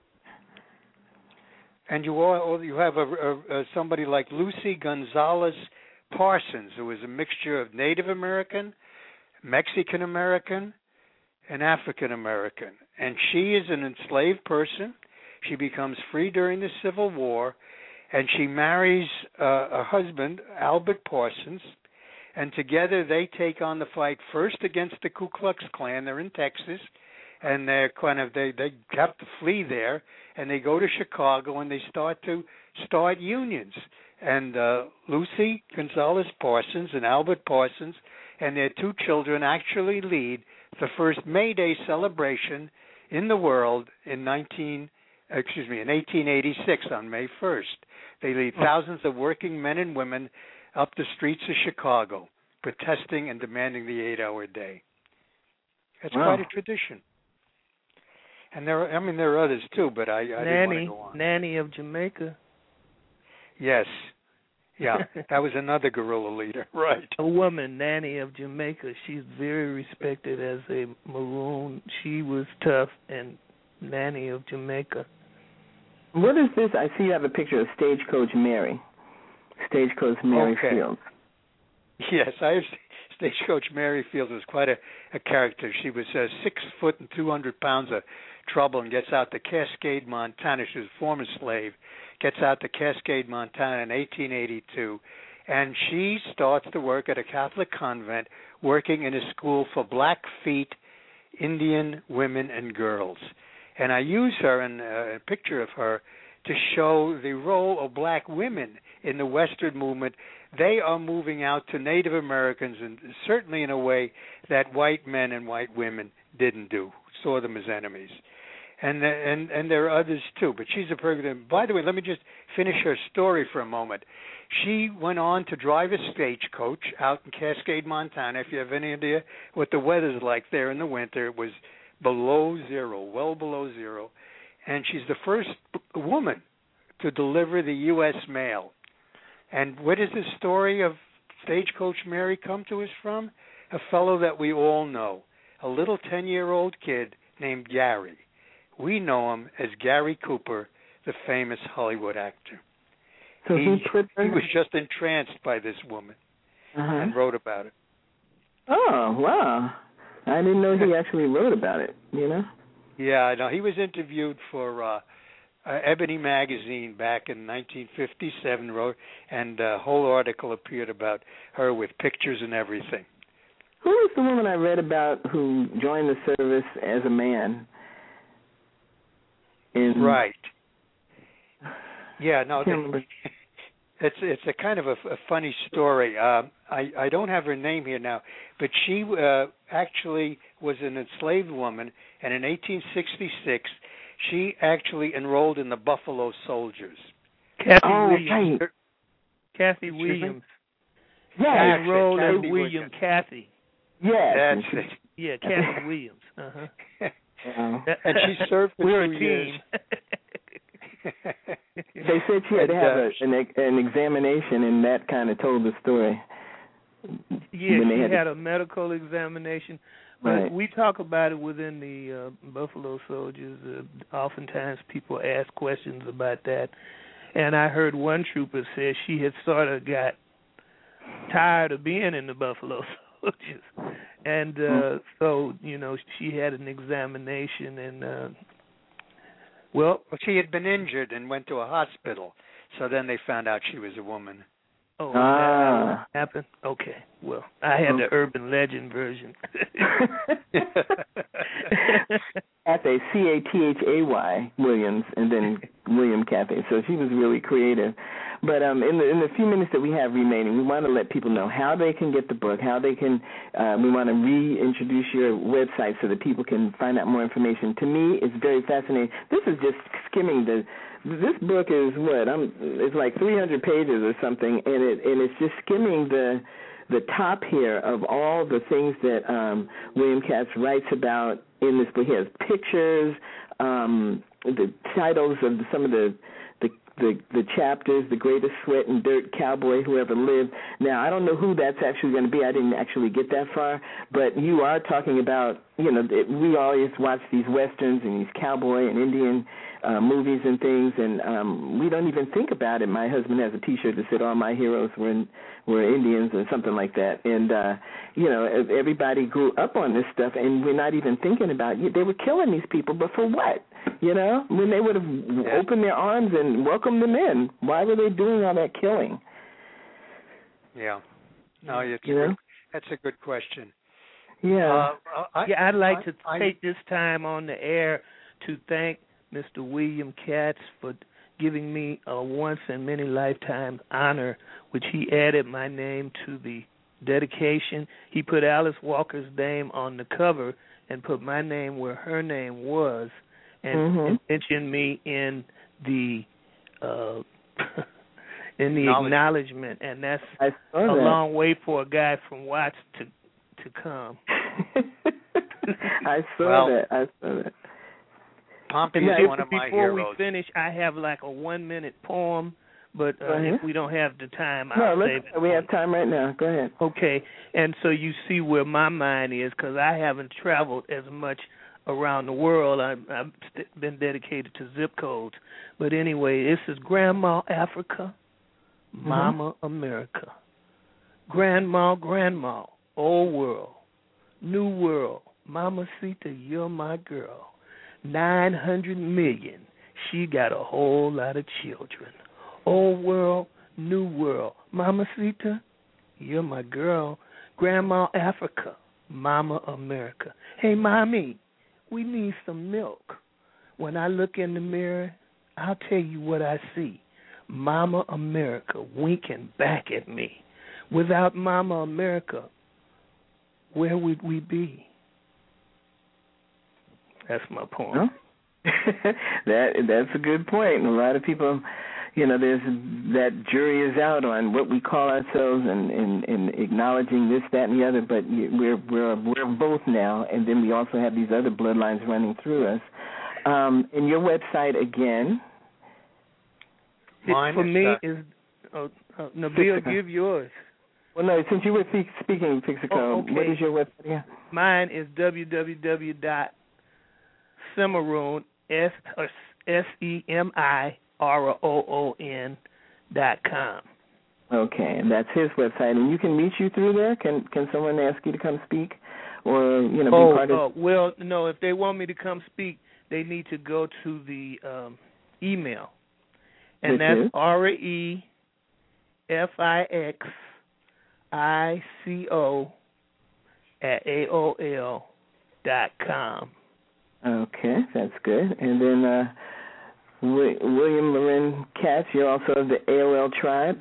and you all, you have a, a, a somebody like Lucy Gonzalez Parsons, who was a mixture of Native American, Mexican American, and African American, and she is an enslaved person. She becomes free during the Civil War. And she marries uh, a husband, Albert Parsons, and together they take on the fight first against the Ku Klux Klan. They're in Texas, and they're kind of they they have to flee there, and they go to Chicago and they start to start unions. And uh, Lucy Gonzalez Parsons and Albert Parsons and their two children actually lead the first May Day celebration in the world in nineteen excuse me, in eighteen eighty-six on May first. They lead thousands of working men and women up the streets of Chicago, protesting and demanding the eight-hour day. That's wow. quite a tradition. And there, are, I mean, there are others too, but I, I didn't want to go on. Nanny of Jamaica. Yes. Yeah, that was another guerrilla leader. Right. A woman, Nanny of Jamaica. She's very respected as a Maroon. She was tough, and Nanny of Jamaica. What is this? I see you have a picture of Stagecoach Mary. Stagecoach Mary okay. Fields. Yes, I have. Stagecoach Mary Fields was quite a, a character. She was uh, six foot and two hundred pounds of trouble, and gets out to Cascade, Montana. She was a former slave. Gets out to Cascade, Montana in eighteen eighty-two, and she starts to work at a Catholic convent, working in a school for Blackfeet Indian women and girls. And I use her in uh, a picture of her to show the role of black women in the Western movement. They are moving out to Native Americans, and certainly in a way that white men and white women didn't do, saw them as enemies. And and and there are others too, but she's a perfect. By the way, let me just finish her story for a moment. She went on to drive a stagecoach out in Cascade, Montana. If you have any idea what the weather's like there in the winter, it was below zero, well below zero. And she's the first woman to deliver the U S mail. And where does the story of Stagecoach Mary come to us from? A fellow that we all know, a little ten-year-old kid named Gary. We know him as Gary Cooper, the famous Hollywood actor. So he, he, put her... he was just entranced by this woman uh-huh. and wrote about it. Oh, wow. I didn't know he actually wrote about it, you know? Yeah, I know. He was interviewed for uh, uh, Ebony magazine back in nineteen fifty-seven, wrote, and a whole article appeared about her with pictures and everything. Who was the woman I read about who joined the service as a man? In... Right. Yeah, no, the, it's it's a kind of a, a funny story. Uh, I I don't have her name here now, but she uh, actually was an enslaved woman, and in eighteen sixty-six, she actually enrolled in the Buffalo Soldiers. Kathy oh, Williams. Right. Kathy Williams. Yeah, she enrolled in Kathy William Williams. Yes. Kathy. That's it. Yeah, Kathy Williams. Uh-huh. Wow. And she served for We're two a years. They said she had to have a, an, an examination, and that kind of told the story. Yeah, when she they had, had a medical examination. But right. we talk about it within the uh, Buffalo Soldiers. Uh, oftentimes people ask questions about that. And I heard one trooper say she had sort of got tired of being in the Buffalo Soldiers. And uh, mm-hmm. so, you know, she had an examination and... Uh, Well, well, she had been injured and went to a hospital, so then they found out she was a woman. Oh, ah. that happened? Okay, well, I had the urban legend version. Cathay, C A T H A Y, Williams, and then William Cathay. So she was really creative. But um, in the in the few minutes that we have remaining, we want to let people know how they can get the book, how they can. Uh, we want to reintroduce your website so that people can find out more information. To me, it's very fascinating. This is just skimming the. This book is what I'm. It's like three hundred pages or something, and it and it's just skimming the. the top here of all the things that um, William Katz writes about in this book. He has pictures, um, the titles of some of the, the the the chapters, The Greatest Sweat and Dirt Cowboy Who Ever Lived. Now, I don't know who that's actually going to be. I didn't actually get that far. But you are talking about, you know, it, we always watch these Westerns and these cowboy and Indian uh, movies and things, and um, we don't even think about it. My husband has a T-shirt that said, all my heroes were in, were Indians or something like that. And, uh, you know, everybody grew up on this stuff, and we're not even thinking about it. They were killing these people, but for what? You know, when they would have yeah. opened their arms and welcomed them in, why were they doing all that killing? Yeah. No, it's you know? good. That's a good question. Yeah. Uh, I, yeah, I'd like I, to I, take this time on the air to thank Mister William Katz for giving me a once in many lifetime honor, which he added my name to the dedication. He put Alice Walker's name on the cover and put my name where her name was, and, mm-hmm. and mention me in the uh, in the acknowledgement, and that's a that. long way for a guy from Watts to to come. I saw well, that. I saw that. Pompey now, is if, one of my before heroes. we finish, I have like a one-minute poem, but uh, uh-huh. if we don't have the time, no, I'll let's, save it. We have time right now. Go ahead. Okay, and so you see where my mind is, because I haven't traveled as much around the world. I've, I've been dedicated to zip codes. But anyway, this is Grandma Africa, mm-hmm. Mama America. Grandma, Grandma, old world, new world. Mama Sita, you're my girl. Nine hundred million. She got a whole lot of children. Old world, new world. Mama Sita, you're my girl. Grandma Africa, Mama America. Hey, Mommy, we need some milk. When I look in the mirror, I'll tell you what I see. Mama America winking back at me. Without Mama America, where would we be? That's my point. that that's a good point. A lot of people, you know, there's that jury is out on what we call ourselves and, and, and acknowledging this, that, and the other. But we're we're we're both now, and then we also have these other bloodlines running through us. Um, and your website again? Mine for is, me uh, is uh, uh, Nabil. Give yours. Well, no, since you were speaking Fixico, oh, okay. What is your website again? Mine is w w w dot Semiroon, S E M I R O O N dot com. Okay, and that's his website, and you can meet you through there. Can can someone ask you to come speak, or you know, oh, be part of? Oh, well, no. If they want me to come speak, they need to go to the um, email, and Which that's is? R E F I X I C O at A O L dot com. Okay, that's good. And then uh, w- William Loren Katz, you're also of the A O L tribe.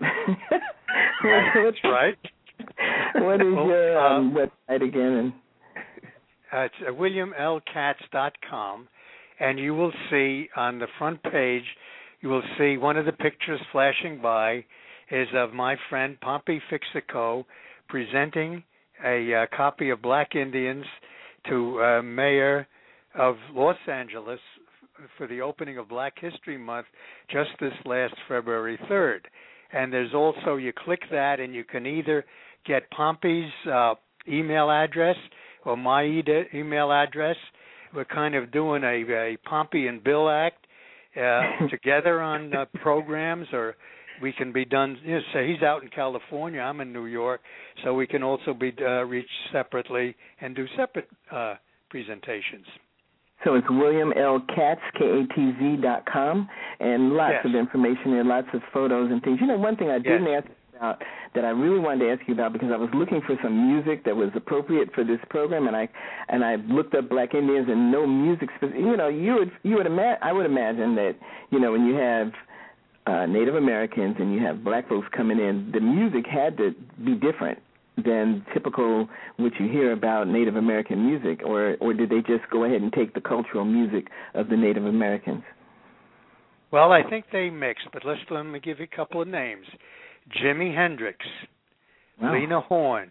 That's right. What is your um, uh, website again? Uh, it's uh, william l katz dot com, and you will see on the front page, you will see one of the pictures flashing by is of my friend Pompey Fixico presenting a uh, copy of Black Indians to uh, Mayor of Los Angeles for the opening of Black History Month just this last February third. And there's also, you click that and you can either get Pompey's uh, email address or my e- email address. We're kind of doing a, a Pompey and Bill act uh, together on uh, programs, or we can be done, you know, say he's out in California, I'm in New York, so we can also be uh, reached separately and do separate uh, presentations. So it's William L. Katz, K A T Z dot com, and lots yes. of information there, lots of photos and things. You know, one thing I didn't yes. ask you about that I really wanted to ask you about, because I was looking for some music that was appropriate for this program, and I and I looked up Black Indians and no music. You know, you would you would ima- I would imagine that, you know, when you have uh, Native Americans and you have Black folks coming in, the music had to be different than typical what you hear about Native American music, or or did they just go ahead and take the cultural music of the Native Americans? Well, I think they mixed, but let's let me give you a couple of names. Jimi Hendrix, Wow. Lena Horne,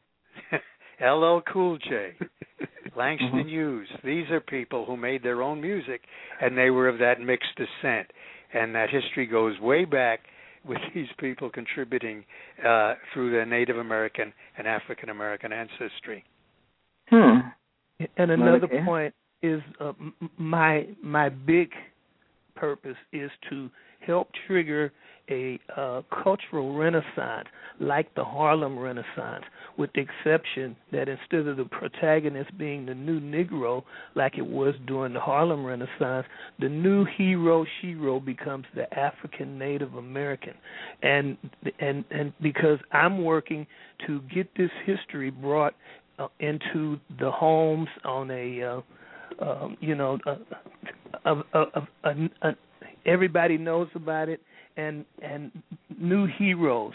L L Cool J, Langston mm-hmm. Hughes. These are people who made their own music, and they were of that mixed descent. And that history goes way back with these people contributing uh, through their Native American and African American ancestry. Hmm. And another okay. point is uh, m- my my big purpose is to help trigger a uh, cultural renaissance like the Harlem Renaissance, with the exception that instead of the protagonist being the new Negro like it was during the Harlem Renaissance, the new hero, shero becomes the African Native American. And and and because I'm working to get this history brought uh, into the homes on a, uh, um, you know, uh, uh, uh, uh, uh, uh, everybody knows about it. And and new heroes,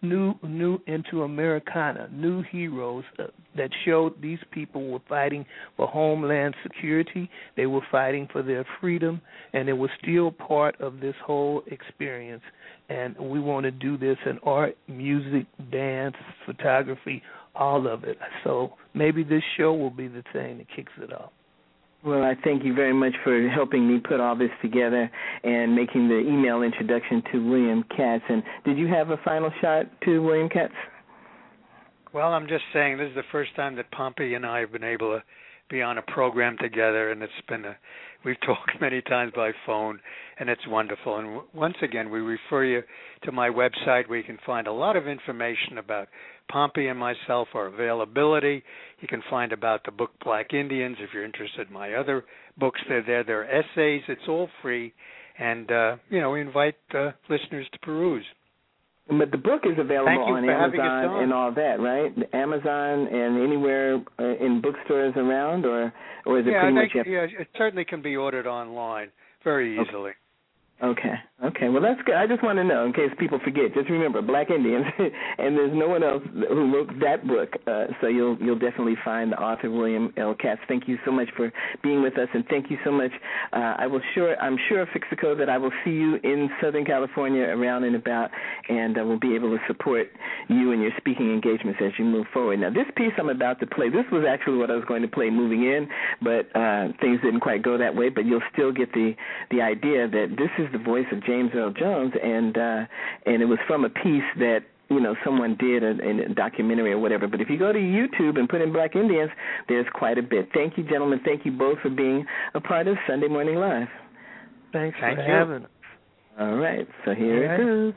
new new into Americana, new heroes uh, that showed these people were fighting for homeland security. They were fighting for their freedom, and it was still part of this whole experience. And we want to do this in art, music, dance, photography, all of it. So maybe this show will be the thing that kicks it off. Well, I thank you very much for helping me put all this together and making the email introduction to William Katz. And did you have a final shot to William Katz? Well, I'm just saying this is the first time that Pompey and I have been able to be on a program together, and it's been a, we've talked many times by phone, and it's wonderful. And w- once again, we refer you to my website where you can find a lot of information about Pompey and myself, our availability. You can find about the book Black Indians if you're interested in my other books. They're there. They're essays. It's all free. And, uh, you know, we invite uh, listeners to peruse. But the book is available on Amazon on. and all that, right? Amazon and anywhere uh, in bookstores around, or or is it yeah, pretty I much? think, yeah, it certainly can be ordered online very easily. Okay. Okay. Okay. Well, that's good. I just want to know in case people forget. Just remember, Black Indians, and there's no one else who wrote that book. Uh, so you'll you'll definitely find the author, William L. Katz. Thank you so much for being with us, and thank you so much. Uh, I will sure I'm sure, Fixico, that I will see you in Southern California around and about, and uh, we'll be able to support you and your speaking engagements as you move forward. Now, this piece I'm about to play, this was actually what I was going to play moving in, but uh, things didn't quite go that way. But you'll still get the the idea that this is the voice of James Earl Jones, and uh, and it was from a piece that, you know, someone did in, in a documentary or whatever. But if you go to YouTube and put in Black Indians, there's quite a bit. Thank you, gentlemen. Thank you both for being a part of Sunday Morning Live. Thanks Thank for you. having us. All right, so here All right. it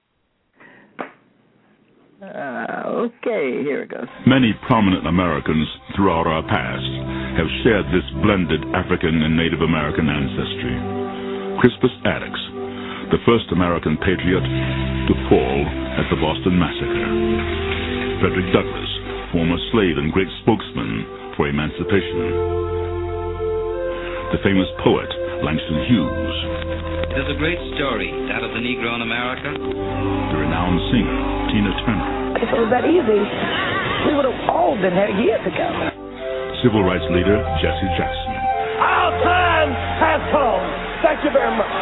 goes. Uh, okay, here it goes. Many prominent Americans throughout our past have shared this blended African and Native American ancestry. Crispus Attucks, the first American patriot to fall at the Boston Massacre. Frederick Douglass, former slave and great spokesman for emancipation. The famous poet Langston Hughes. It is a great story, that of the Negro in America. The renowned singer Tina Turner. If it was that easy, we would have all been here years ago. Civil rights leader Jesse Jackson. Our time has come. Thank you very much.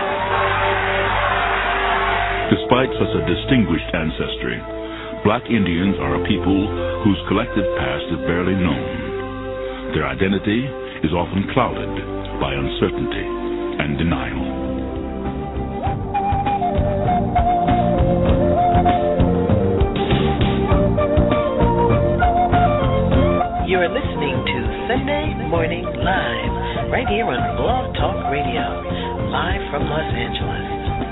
Despite such a distinguished ancestry, Black Indians are a people whose collective past is barely known. Their identity is often clouded by uncertainty and denial. You're listening to Sunday Morning Live, right here on Blog Talk Radio, live from Los Angeles.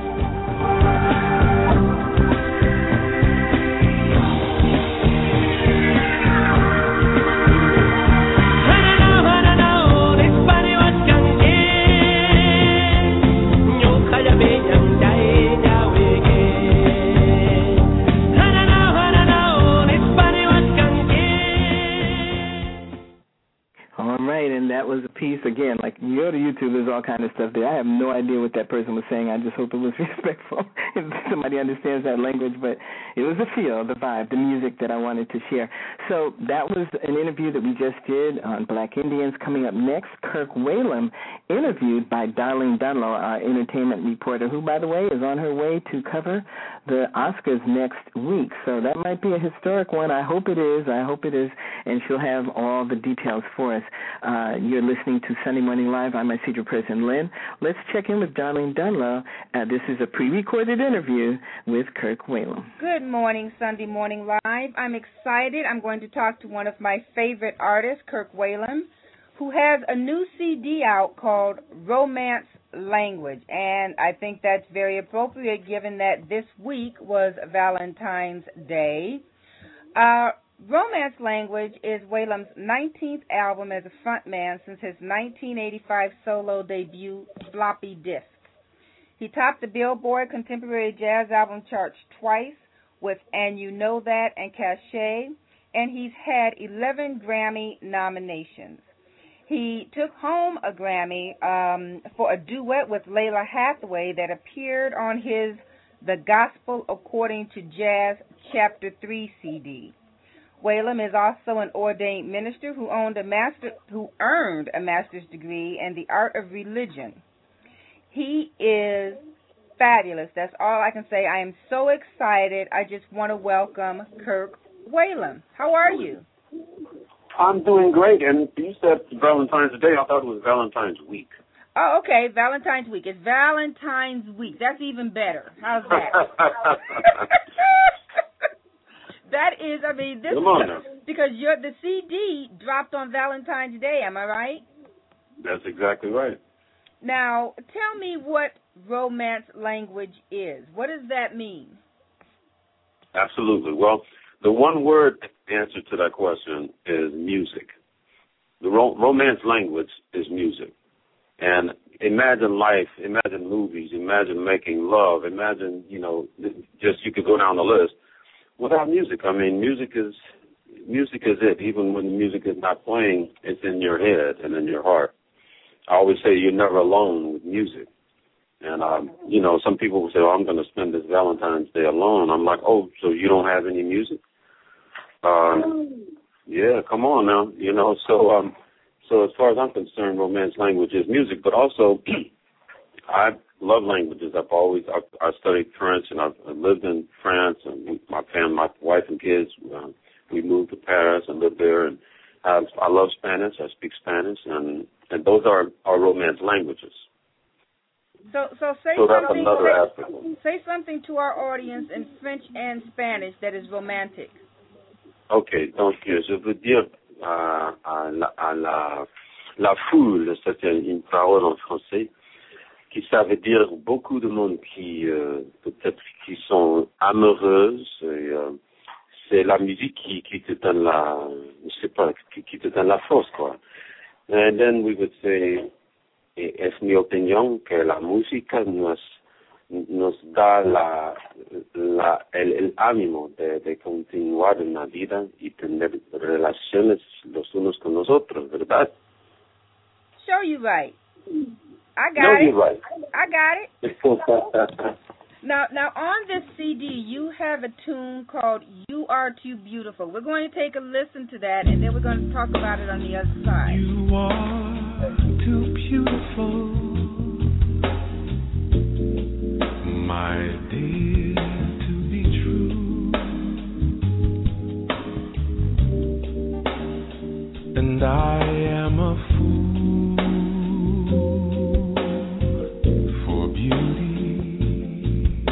That was a piece, again, like you go to YouTube, there's all kind of stuff there. I have no idea what that person was saying. I just hope it was respectful if somebody understands that language. But it was the feel, the vibe, the music that I wanted to share. So that was an interview that we just did on Black Indians. Coming up next, Kirk Whalum, interviewed by Darlene Dunlow, our entertainment reporter, who, by the way, is on her way to cover the Oscars next week. So that might be a historic one. I hope it is. I hope it is. And she'll have all the details for us. Uh, you're listening to Sunday Morning Live. I'm Isidro President Lynn. Let's check in with Darlene Dunlow. Uh, this is a pre-recorded interview with Kirk Whalum. Good morning, Sunday Morning Live. I'm excited. I'm going to talk to one of my favorite artists, Kirk Whalum, who has a new C D out called Romance Language. And I think that's very appropriate given that this week was Valentine's Day. Uh, Romance Language is Whalum's nineteenth album as a frontman since his nineteen eighty-five solo debut, Floppy Disk. He topped the Billboard Contemporary Jazz Album charts twice with And You Know That and Cachet, and he's had eleven Grammy nominations. He took home a Grammy um, for a duet with Layla Hathaway that appeared on his the Gospel According to Jazz, Chapter three C D. Whalum is also an ordained minister who owned a master, who earned a master's degree in the art of religion. He is fabulous. That's all I can say. I am so excited. I just want to welcome Kirk Whalum. How are you? I'm doing great. And you said Valentine's Day. I thought it was Valentine's Week. Oh, okay. Valentine's Week. It's Valentine's Week. That's even better. How's that? That is, I mean, this Come on is now. because you're, the C D dropped on Valentine's Day. Am I right? That's exactly right. Now, tell me what romance language is. What does that mean? Absolutely. Well, the one word answer to that question is music. The ro- romance language is music. And imagine life, imagine movies, imagine making love, imagine, you know, just you could go down the list without music. I mean, music is music is it. Even when the music is not playing, it's in your head and in your heart. I always say you're never alone with music. And, um, you know, some people will say, oh, I'm going to spend this Valentine's Day alone. I'm like, oh, so you don't have any music? Um, yeah, come on now. You know, so um, so as far as I'm concerned, romance language is music. But also, I love languages. I've always, I've, I studied French, and I've lived in France. And we, my family, my wife and kids, uh, we moved to Paris and lived there. And I, I love Spanish. I speak Spanish. And, and those are our romance languages. So, so say so that's something. another Say, aspect. say something to our audience in French and Spanish that is romantic. Ok, donc je veux dire à, à, la, à la, la foule, c'est une parole en français, qui ça veut dire beaucoup de monde qui euh, peut-être qui sont amoureuses. Et, euh, c'est la musique qui, qui te donne la, je sais pas, qui, qui te donne la force, quoi. And then we would say, es mi opinión que la música nos nos da la, la el, el ánimo de, de continuar en la vida y tener relaciones los unos con los otros, ¿verdad? Show you right. I got no, it. You're right. I got it. Now, now on this C D, you have a tune called "You Are Too Beautiful." We're going to take a listen to that, and then we're going to talk about it on the other side. You are too beautiful, my dear, to be true, and I am a fool for beauty.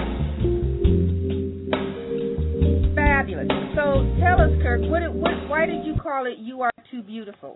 Fabulous. So tell us, Kirk, what, what, why did you call it "You Are Too Beautiful"?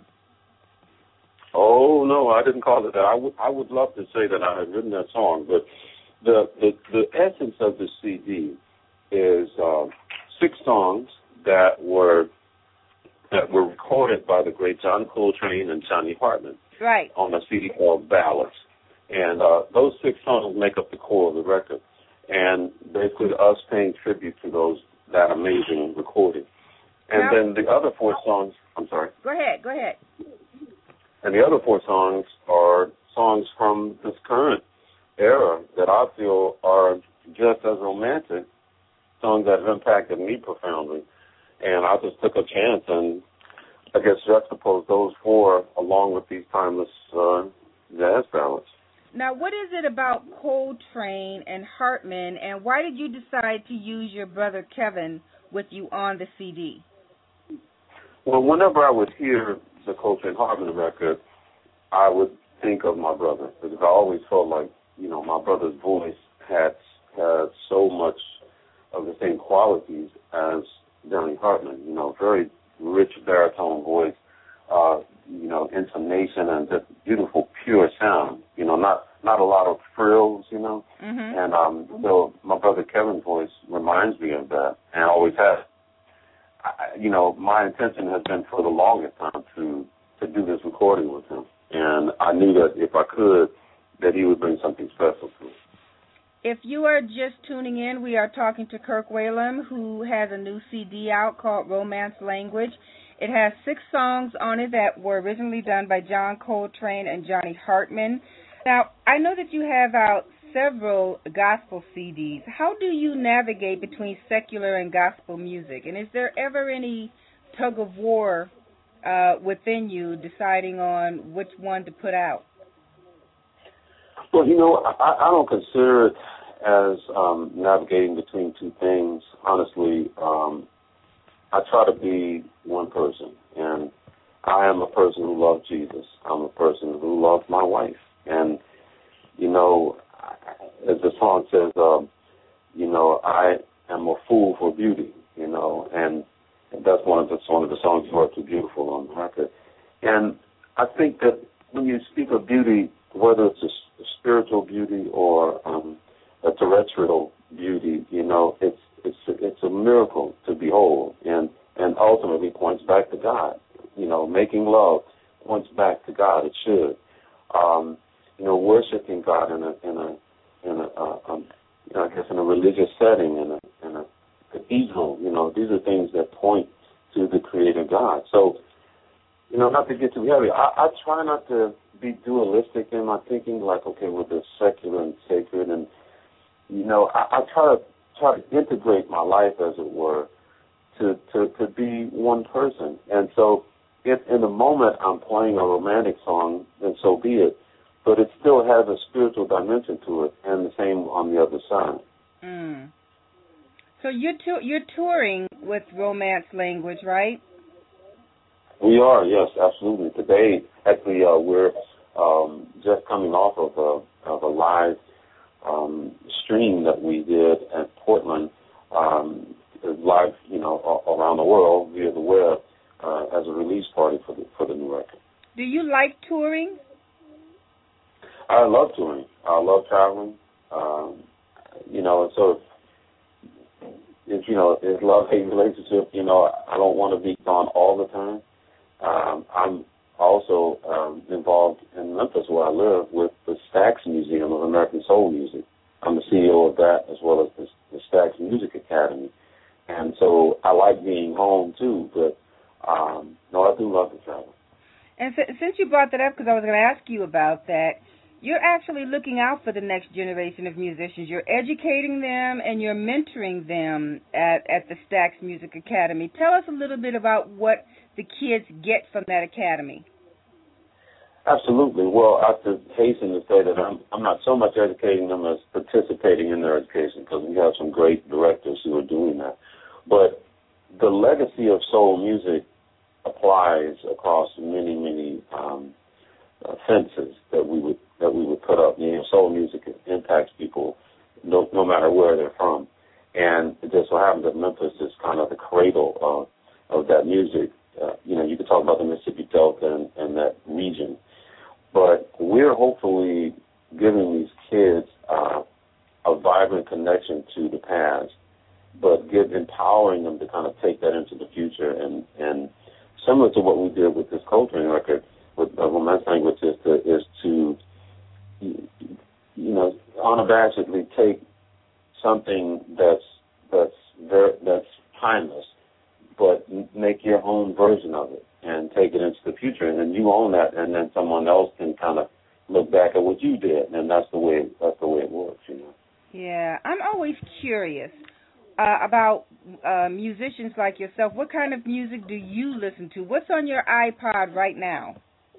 Oh no, I didn't call it that. I would I would love to say that I had written that song, but the the, the essence of the C D is uh, six songs that were that were recorded by the great John Coltrane and Johnny Hartman, right, on a C D called Ballads, and uh, those six songs make up the core of the record, and basically us paying tribute to those that amazing recording, and now, then the other four songs. I'm sorry. Go ahead. Go ahead. And the other four songs are songs from this current era that I feel are just as romantic, songs that have impacted me profoundly. And I just took a chance and, I guess, juxtaposed those four along with these timeless uh, jazz ballads. Now, what is it about Coltrane and Hartman, and why did you decide to use your brother Kevin with you on the C D? Well, whenever I would hear the Coltrane Hartman record, I would think of my brother, because I always felt like, you know, my brother's voice had had so much of the same qualities as Johnny Hartman, you know, very rich baritone voice, uh, you know, intonation and just beautiful, pure sound, you know, not not a lot of frills, you know. Mm-hmm. And um, so my brother Kevin's voice reminds me of that, and always has. I, you know, my intention has been for the longest time to, to do this recording with him. And I knew that if I could, that he would bring something special to me. If you are just tuning in, we are talking to Kirk Whalum, who has a new C D out called Romance Language. It has six songs on it that were originally done by John Coltrane and Johnny Hartman. Now, I know that you have out several gospel C Ds. How do you navigate between secular and gospel music? And is there ever any tug of war uh, within you deciding on which one to put out? Well, you know, I, I don't consider it as um, navigating between two things. Honestly, um, I try to be one person, and I am a person who loves Jesus. I'm a person who loves my wife. And, you know, as the song says, um, you know, I am a fool for beauty, you know, and that's one of the, one of the songs you heard, Too Beautiful, on the record. And I think that when you speak of beauty, whether it's a, a spiritual beauty or um, a terrestrial beauty, you know, it's it's it's a miracle to behold, and and ultimately points back to God. You know, making love points back to God. It should. Um, you know, worshiping God in a in a in a uh, um, you know, I guess in a religious setting, in a in a cathedral. You know, these are things that point to the Creator God. So, you know, not to get too heavy, I, I try not to be dualistic in my thinking, like, okay, well, there's secular and sacred, and, you know, I, I try to try to integrate my life, as it were, to, to, to be one person. And so if in the moment I'm playing a romantic song, then so be it, but it still has a spiritual dimension to it, and the same on the other side. Mm. So you're, tu- you're touring with Romance Language, right? We are, yes, absolutely. Today, actually, uh, we're um, just coming off of a, of a live um, stream that we did at Portland, um, live, you know, around the world via the web uh, as a release party for the for the new record. Do you like touring? I love touring. I love traveling. Um, you know, it's sort of, it's, you know, it's love-hate relationship. You know, I don't want to be gone all the time. Um, I'm also um, involved in Memphis, where I live, with the Stax Museum of American Soul Music. I'm the C E O of that, as well as the, the Stax Music Academy. And so I like being home, too, but um, no, I do love to travel. And so, since you brought that up, because I was going to ask you about that, you're actually looking out for the next generation of musicians. You're educating them and you're mentoring them at, at the Stax Music Academy. Tell us a little bit about what the kids get from that academy. Absolutely. Well, I have to hasten to say that I'm, I'm not so much educating them as participating in their education, because we have some great directors who are doing that. But the legacy of soul music applies across many, many um, uh, fences that we would that we would put up. You know, soul music impacts people no, no matter where they're from, and it just so happens that Memphis is kind of the cradle of of that music. Uh, you know, you could talk about the Mississippi Delta and, and that region, but we're hopefully giving these kids uh, a vibrant connection to the past, but give, empowering them to kind of take that into the future. And, and similar to what we did with this Coltrane record, with uh, Romance Language, is to, is to, you know, unabashedly take something that's that's very, that's timeless, but make your own version of it and take it into the future, and then you own that, and then someone else can kind of look back at what you did, and that's the way that's the way it works, you know. Yeah, I'm always curious uh, about uh, musicians like yourself. What kind of music do you listen to? What's on your iPod right now?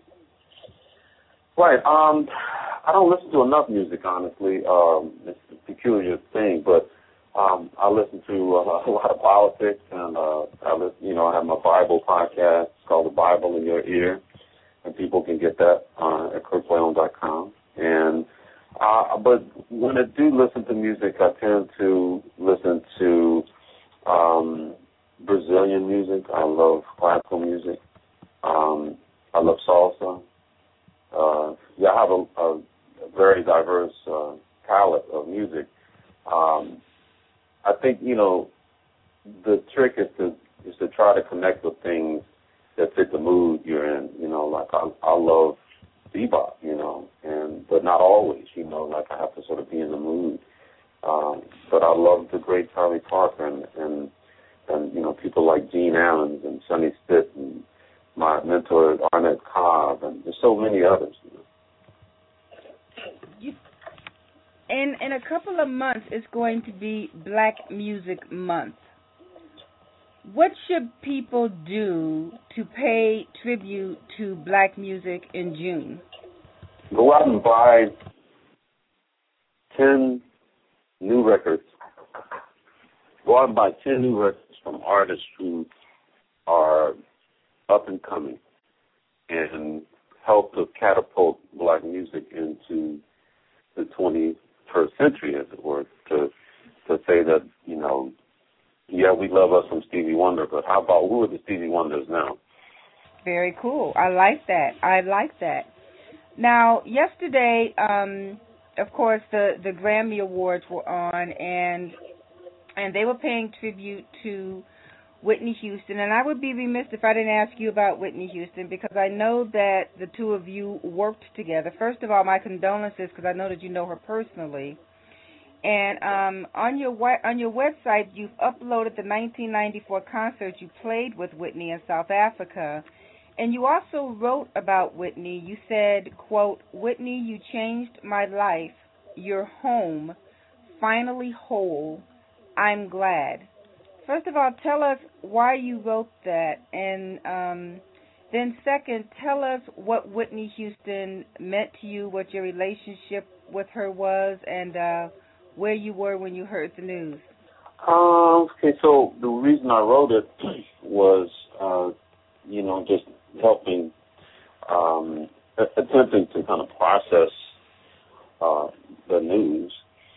Right. Um, I don't listen to enough music, honestly. Um, it's a peculiar thing, but um, I listen to uh, a lot of politics, and uh, I listen, you know, I have my Bible podcast. It's called The Bible in Your Ear, and people can get that uh, at kirk whalum dot com. And uh, but when I do listen to music, I tend to listen to um, Brazilian music. I love classical music. Um, I love salsa. Uh, yeah, I have a, a very diverse uh, palette of music. Um, I think, you know, the trick is to is to try to connect with things that fit the mood you're in. You know, like I, I love bebop, you know, and but not always. You know, like I have to sort of be in the mood. Um, but I love the great Charlie Parker and, and and you know people like Gene Ammons and Sonny Stitt and my mentor Arnett Cobb, and there's so many others. You know. You, in in a couple of months, it's going to be Black Music Month. What should people do to pay tribute to black music in June? Go out and buy ten new records. Go out and buy ten new records from artists who are up and coming and help to catapult black music into the twenty-first century, as it were, to to say that, you know, yeah, we love us some Stevie Wonder, but how about who are the Stevie Wonders now? Very cool. I like that. I like that. Now, yesterday, um, of course, the, the Grammy Awards were on, and and they were paying tribute to Whitney Houston. And I would be remiss if I didn't ask you about Whitney Houston, because I know that the two of you worked together. First of all, my condolences, because I know that you know her personally. And um, on your on your website, you've uploaded the nineteen ninety-four concert you played with Whitney in South Africa. And you also wrote about Whitney. You said, quote, "Whitney, you changed my life. You're home, finally whole. I'm glad." First of all, tell us why you wrote that. And um, then second, tell us what Whitney Houston meant to you, what your relationship with her was, and uh, where you were when you heard the news. Um, okay, so the reason I wrote it was, uh, you know, just helping, um, attempting to kind of process uh, the news.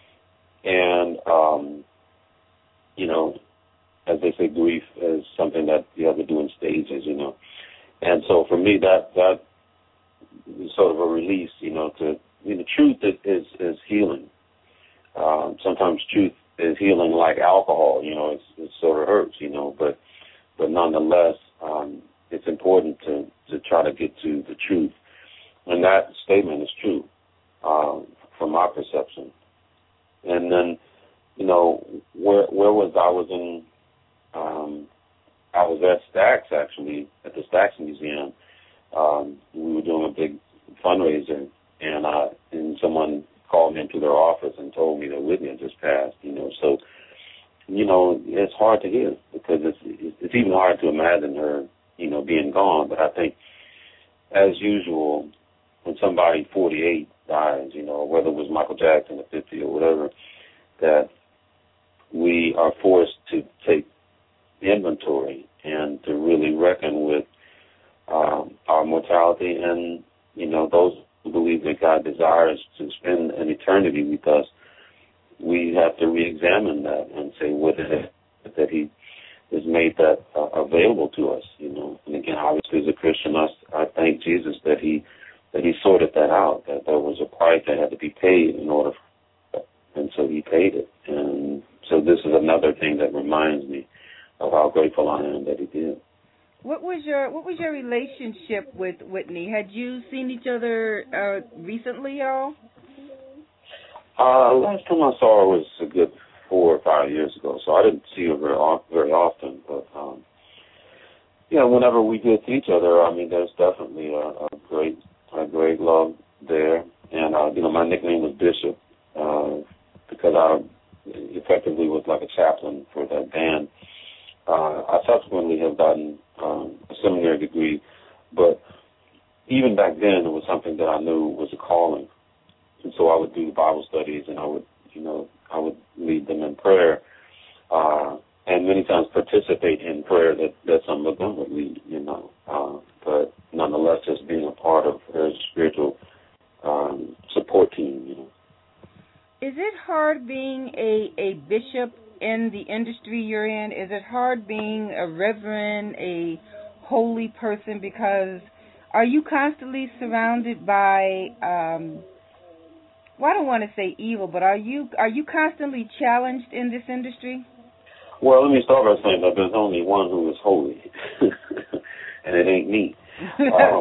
And, um, you know, as they say, grief is something that you have to do in stages, you know. And so for me, that that is sort of a release, you know, to, I mean, the truth is, is healing. Um, sometimes truth is healing like alcohol, you know, it's, it sort of hurts, you know, but but nonetheless, um, it's important to, to try to get to the truth. And that statement is true um, from my perception. And then, you know, where where was I was in, um, I was at Stax, actually, at the Stax Museum. Um, we were doing a big fundraiser, and, uh, and someone called me into their office and told me that Whitney had just passed, you know. So, you know, it's hard to hear, because it's it's even hard to imagine her, you know, being gone. But I think, as usual, when somebody forty-eight dies, you know, whether it was Michael Jackson at fifty or whatever, that we are forced to take inventory and to really reckon with um, our mortality. And, you know, those who believe that God desires to spend an eternity with us, we have to re-examine that and say, what is it that he has made that uh, available to us, you know. And again, obviously, as a Christian, I, I thank Jesus that he that he sorted that out, that there was a price that had to be paid in order for that. And so he paid it. And so this is another thing that reminds me of how grateful I am that he did. What was your What was your relationship with Whitney? Had you seen each other uh, recently at all? Uh, last time I saw her was a good four or five years ago, so I didn't see her very, very often. But um, yeah, whenever we did see each other, I mean, there's definitely a, a great, a great love there. And uh, you know, my nickname was Bishop uh, because I effectively was like a chaplain for that band. Uh, I subsequently have gotten um, a seminary degree, but even back then, it was something that I knew was a calling. And so I would do Bible studies, and I would, you know, I would lead them in prayer, uh, and many times participate in prayer that, that some of them would lead, you know. Uh, but nonetheless, just being a part of their spiritual um, support team, you know. Is it hard being a, a bishop in the industry you're in? Is it hard being a reverend, a holy person? Because are you constantly surrounded by, um, well, I don't want to say evil, but are you are you constantly challenged in this industry? Well, let me start by saying that there's only one who is holy, and it ain't me. Um,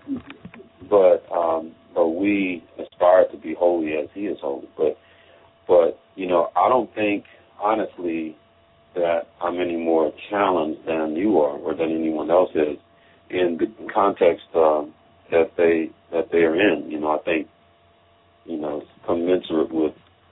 but um, but we aspire to be holy as he is holy. But but you know, I don't think, honestly, that I'm any more challenged than you are or than anyone else is in the context uh, that they that they are in. You know, I think, you know, commensurate with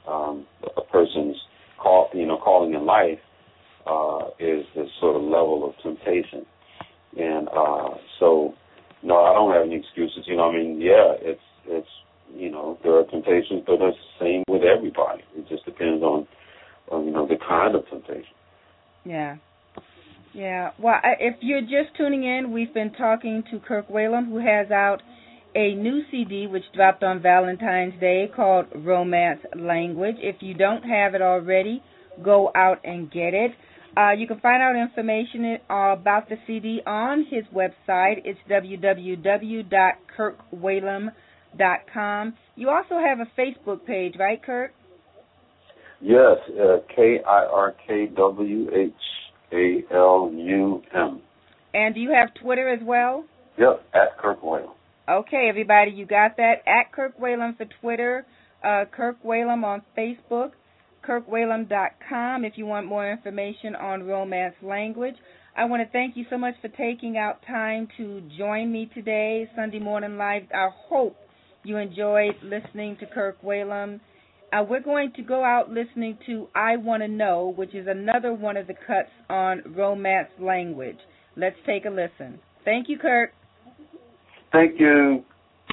call, you know, calling in life uh, is this sort of level of temptation. And uh, so, no, I don't have any excuses. You know, I mean, yeah, it's it's you know, there are temptations, but it's the same with everybody. It just depends on, on you know, the kind of temptation. Yeah. Yeah. Well, if you're just tuning in, we've been talking to Kirk Whalum, who has out a new C D which dropped on Valentine's Day called Romance Language. If you don't have it already, go out and get it. Uh, you can find out information about the C D on his website. It's w w w dot kirk whalum dot com. You also have a Facebook page, right, Kirk? Yes, uh, K I R K W H A L U M. And do you have Twitter as well? Yep, at Kirk Whalum. Okay, everybody, you got that? At Kirk Whalum for Twitter, uh, Kirk Whalum on Facebook, kirk whalum dot com if you want more information on Romance Language. I want to thank you so much for taking out time to join me today, Sunday Morning Live. I hope you enjoyed listening to Kirk Whalum. Uh, we're going to go out listening to I Want to Know, which is another one of the cuts on Romance Language. Let's take a listen. Thank you, Kirk. Thank you.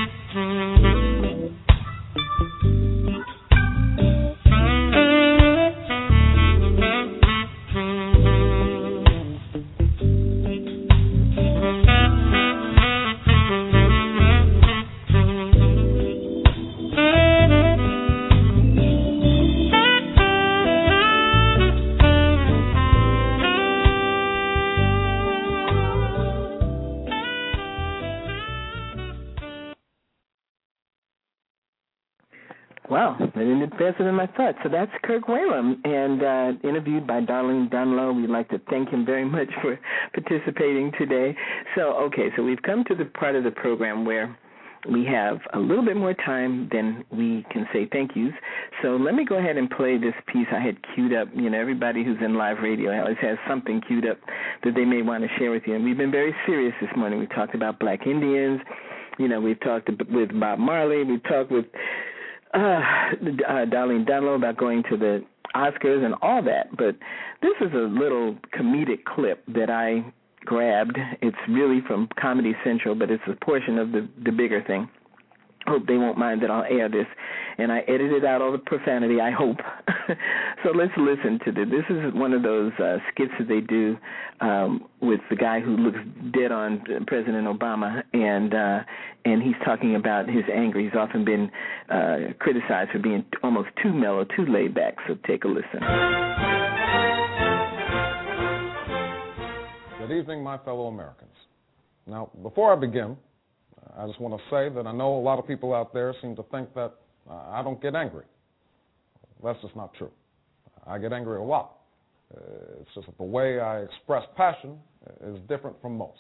Wow, I didn't do faster than I thought. So that's Kirk Whalum, and uh, interviewed by Darlene Dunlow. We'd like to thank him very much for participating today. So, okay, so we've come to the part of the program where we have a little bit more time than we can say thank yous. So let me go ahead and play this piece I had queued up. You know, everybody who's in live radio always has something queued up that they may want to share with you. And we've been very serious this morning. We talked about Black Indians. You know, we've talked with Bob Marley. We've talked with Uh, uh, Darlene Dunlow about going to the Oscars and all that, but this is a little comedic clip that I grabbed. It's really from Comedy Central, but it's a portion of the, the bigger thing. Hope they won't mind that I'll air this, and I edited out all the profanity, I hope. So let's listen to this. This is one of those uh, skits that they do um, with the guy who looks dead on President Obama, and uh, and he's talking about his anger. He's often been uh, criticized for being almost too mellow, too laid back, so take a listen. Good evening, my fellow Americans. Now, before I begin, I just want to say that I know a lot of people out there seem to think that uh, I don't get angry. That's just not true. I get angry a lot. Uh, it's just that the way I express passion is different from most.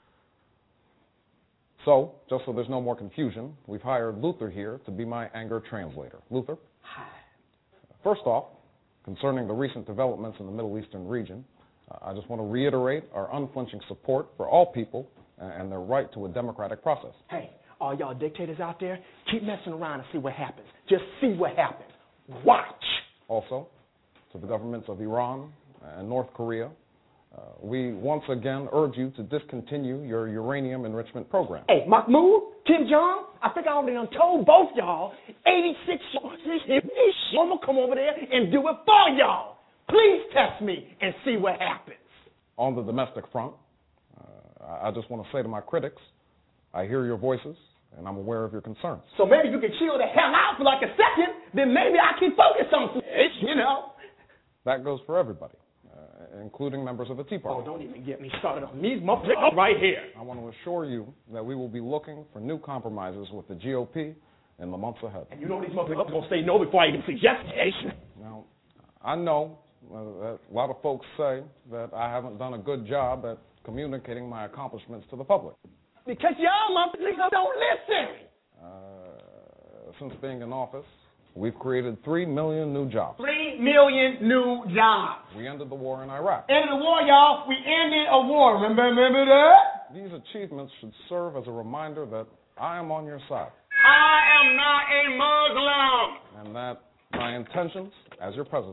So, just so there's no more confusion, we've hired Luther here to be my anger translator. Luther? Hi. First off, concerning the recent developments in the Middle Eastern region, uh, I just want to reiterate our unflinching support for all people and their right to a democratic process. Hey, all y'all dictators out there, keep messing around and see what happens. Just see what happens. Watch. Also, to the governments of Iran and North Korea, uh, we once again urge you to discontinue your uranium enrichment program. Hey, Mahmoud, Kim Jong, I think I already done told both y'all, eighty-six sources, I'm going to come over there and do it for y'all. Please test me and see what happens. On the domestic front, I just want to say to my critics, I hear your voices, and I'm aware of your concerns. So maybe you can chill the hell out for like a second, then maybe I can focus on some shit, you know. That goes for everybody, uh, including members of the Tea Party. Oh, don't even get me started on these motherfuckers right here. I want to assure you that we will be looking for new compromises with the G O P in the months ahead. And you know these motherfuckers are going to say no before I even suggest it. Now, I know uh, that a lot of folks say that I haven't done a good job at communicating my accomplishments to the public. Because y'all motherfuckers don't listen. Uh, since being in office, we've created three million new jobs. Three million new jobs. We ended the war in Iraq. Ended the war, y'all. We ended a war. Remember, remember that? These achievements should serve as a reminder that I am on your side. I am not a Muslim. And that my intentions as your president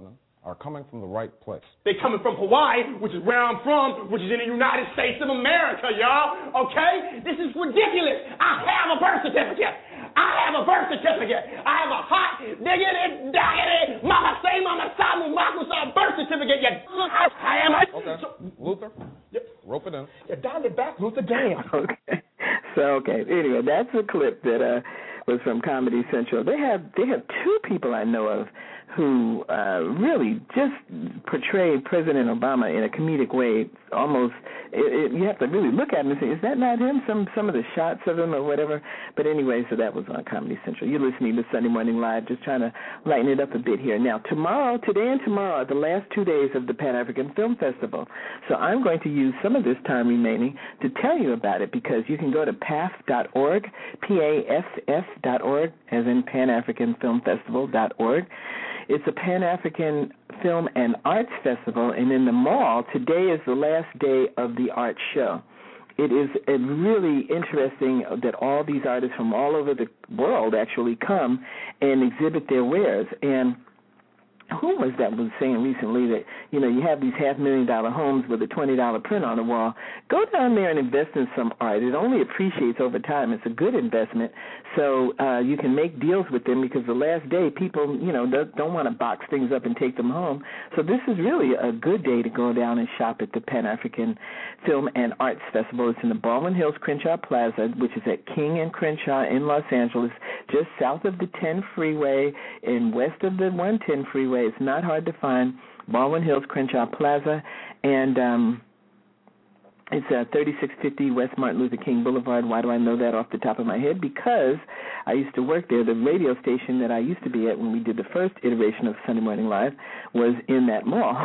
are coming from the right place. They coming from Hawaii, which is where I'm from, which is in the United States of America, y'all. Okay? This is ridiculous. I have a birth certificate. I have a birth certificate. I have a hot, diggity, daggity, mama say, mama samu, makusa birth certificate. You, I am. Okay. So, Luther, yeah. rope it in. Yeah, dial it back, Luther. Damn. Okay. So, okay. Anyway, that's a clip that uh, was from Comedy Central. They have they have two people I know of who uh, really just portrayed President Obama in a comedic way. Almost, it, it, you have to really look at him and say, is that not him? Some some of the shots of him or whatever. But anyway, so that was on Comedy Central. You're listening to Sunday Morning Live, just trying to lighten it up a bit here. Now, tomorrow, today and tomorrow are the last two days of the Pan-African Film Festival. So I'm going to use some of this time remaining to tell you about it, because you can go to P A F dot org, P A F F dot org, as in Pan African Film Festival dot org. It's a Pan-African Film and Arts Festival, and in the mall, today is the last day of the art show. It is really interesting that all these artists from all over the world actually come and exhibit their wares. And who was that was saying recently that, you know, you have these half-million-dollar homes with a twenty dollar print on the wall. Go down there and invest in some art. It only appreciates over time. It's a good investment. So uh, you can make deals with them, because the last day people, you know, don't, don't want to box things up and take them home. So this is really a good day to go down and shop at the Pan-African Film and Arts Festival. It's in the Baldwin Hills Crenshaw Plaza, which is at King and Crenshaw in Los Angeles, just south of the ten freeway and west of the one ten freeway. It's not hard to find. Baldwin Hills Crenshaw Plaza, and um, it's uh, thirty-six fifty West Martin Luther King Boulevard. Why do I know that off the top of my head? Because I used to work there. The radio station that I used to be at when we did the first iteration of Sunday Morning Live was in that mall.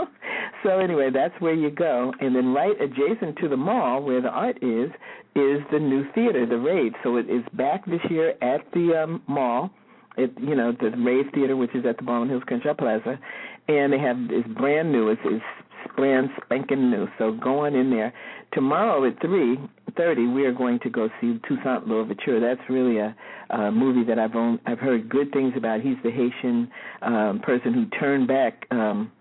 So anyway, that's where you go. And then right adjacent to the mall where the art is, is the new theater, the Rave. So it is back this year at the um, mall. It, you know, the Rave Theater, which is at the Baldwin Hills Crenshaw Plaza, and they have it's brand new. It's, it's brand spanking new. So go on in there. Tomorrow at three thirty, we are going to go see Toussaint Louverture. That's really a, a movie that I've owned, I've heard good things about. He's the Haitian um, person who turned back. Um,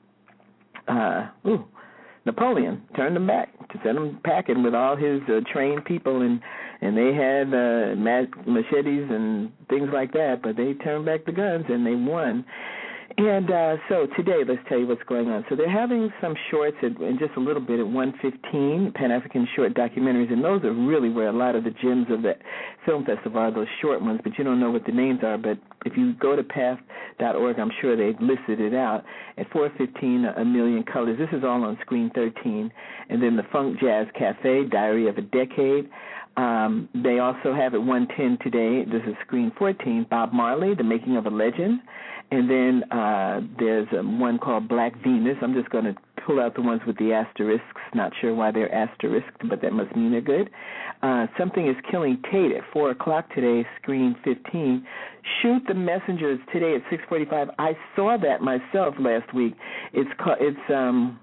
uh, ooh. Napoleon turned them back to send them packing with all his uh, trained people, and and they had uh, machetes and things like that, but they turned back the guns and they won. And uh, so today, let's tell you what's going on. So they're having some shorts at, in just a little bit at one fifteen, Pan-African short documentaries, and those are really where a lot of the gems of the film festival are, those short ones, but you don't know what the names are. But if you go to P A F dot org, I'm sure they've listed it out. At four fifteen, A Million Colors. This is all on Screen thirteen. And then the Funk Jazz Cafe, Diary of a Decade. Um, they also have at one ten today, this is Screen fourteen, Bob Marley, The Making of a Legend. And then uh, there's um, one called Black Venus. I'm just going to pull out the ones with the asterisks. Not sure why they're asterisked, but that must mean they're good. Uh, Something is Killing Tate at four o'clock today, Screen fifteen. Shoot the Messengers today at six forty-five. I saw that myself last week. It's called, it's um.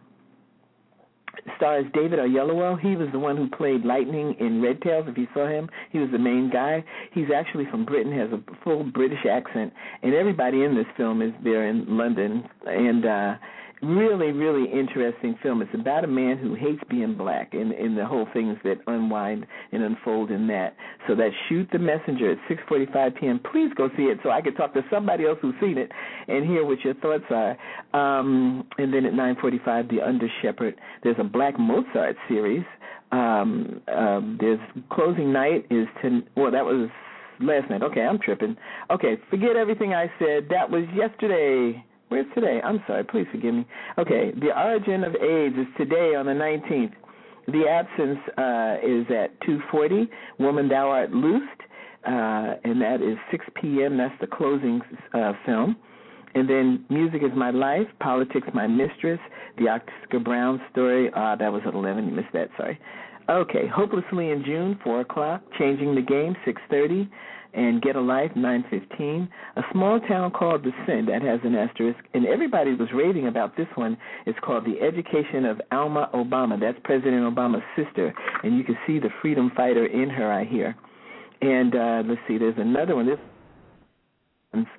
stars David Oyelowo. He was the one who played Lightning in Red Tails. If you saw him, he was the main guy. He's actually from Britain, has a full British accent, and everybody in this film is there in London. And uh, really, really interesting film. It's about a man who hates being black, and, and the whole things that unwind and unfold in that. So that's Shoot the Messenger at six forty-five p.m. Please go see it so I can talk to somebody else who's seen it and hear what your thoughts are. Um, and then at nine forty-five, The Under Shepherd. There's a Black Mozart series. Um, um, there's Closing Night is to, well, that was last night. Okay, I'm tripping. Okay, forget everything I said. That was yesterday. Where's today? I'm sorry. Please forgive me. Okay, The Origin of AIDS is today on the nineteenth. The Absence uh, is at two forty. Woman, Thou Art Loosed, uh, and that is six p.m. That's the closing uh, film. And then Music is My Life, Politics My Mistress, the Oscar Brown story. Uh, that was at eleven. You missed that. Sorry. Okay, Hopelessly in June, four o'clock. Changing the Game, six thirty. And Get a Life, nine fifteen. A Small Town Called Descent, that has an asterisk. And everybody was raving about this one. It's called The Education of Alma Obama. That's President Obama's sister. And you can see the freedom fighter in her, I hear. And uh, let's see, there's another one. This one's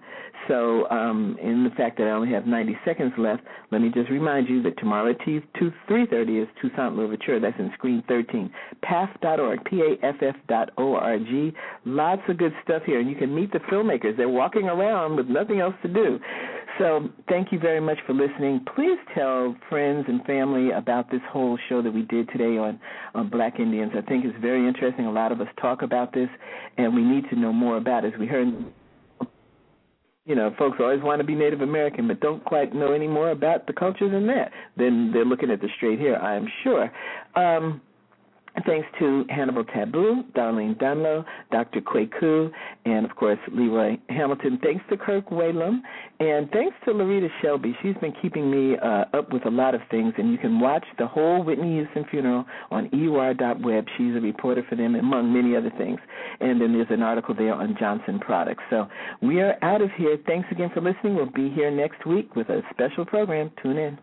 So um, in the fact that I only have ninety seconds left, let me just remind you that tomorrow at three thirty is Toussaint Louverture. That's in Screen thirteen. P A F F dot org, P A F F dot O R G. Lots of good stuff here, and you can meet the filmmakers. They're walking around with nothing else to do. So thank you very much for listening. Please tell friends and family about this whole show that we did today on, on Black Indians. I think it's very interesting. A lot of us talk about this, and we need to know more about it. As we heard, you know, folks always want to be Native American but don't quite know any more about the culture than that. Then they're looking at the straight hair, I am sure. Um, Thanks to Hannibal Taboo, Darlene Dunlow, Doctor Kwaku, and, of course, Leroy Hamilton. Thanks to Kirk Whalum, and thanks to Larita Shelby. She's been keeping me uh, up with a lot of things, and you can watch the whole Whitney Houston funeral on E U R dot web. She's a reporter for them, among many other things. And then there's an article there on Johnson Products. So we are out of here. Thanks again for listening. We'll be here next week with a special program. Tune in.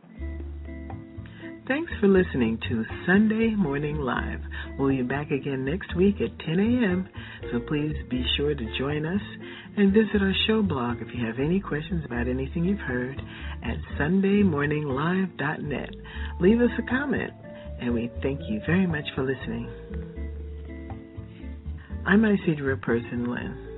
Thanks for listening to Sunday Morning Live. We'll be back again next week at ten a.m., so please be sure to join us and visit our show blog if you have any questions about anything you've heard at sunday morning live dot net. Leave us a comment, and we thank you very much for listening. I'm Isidra Person Lynn.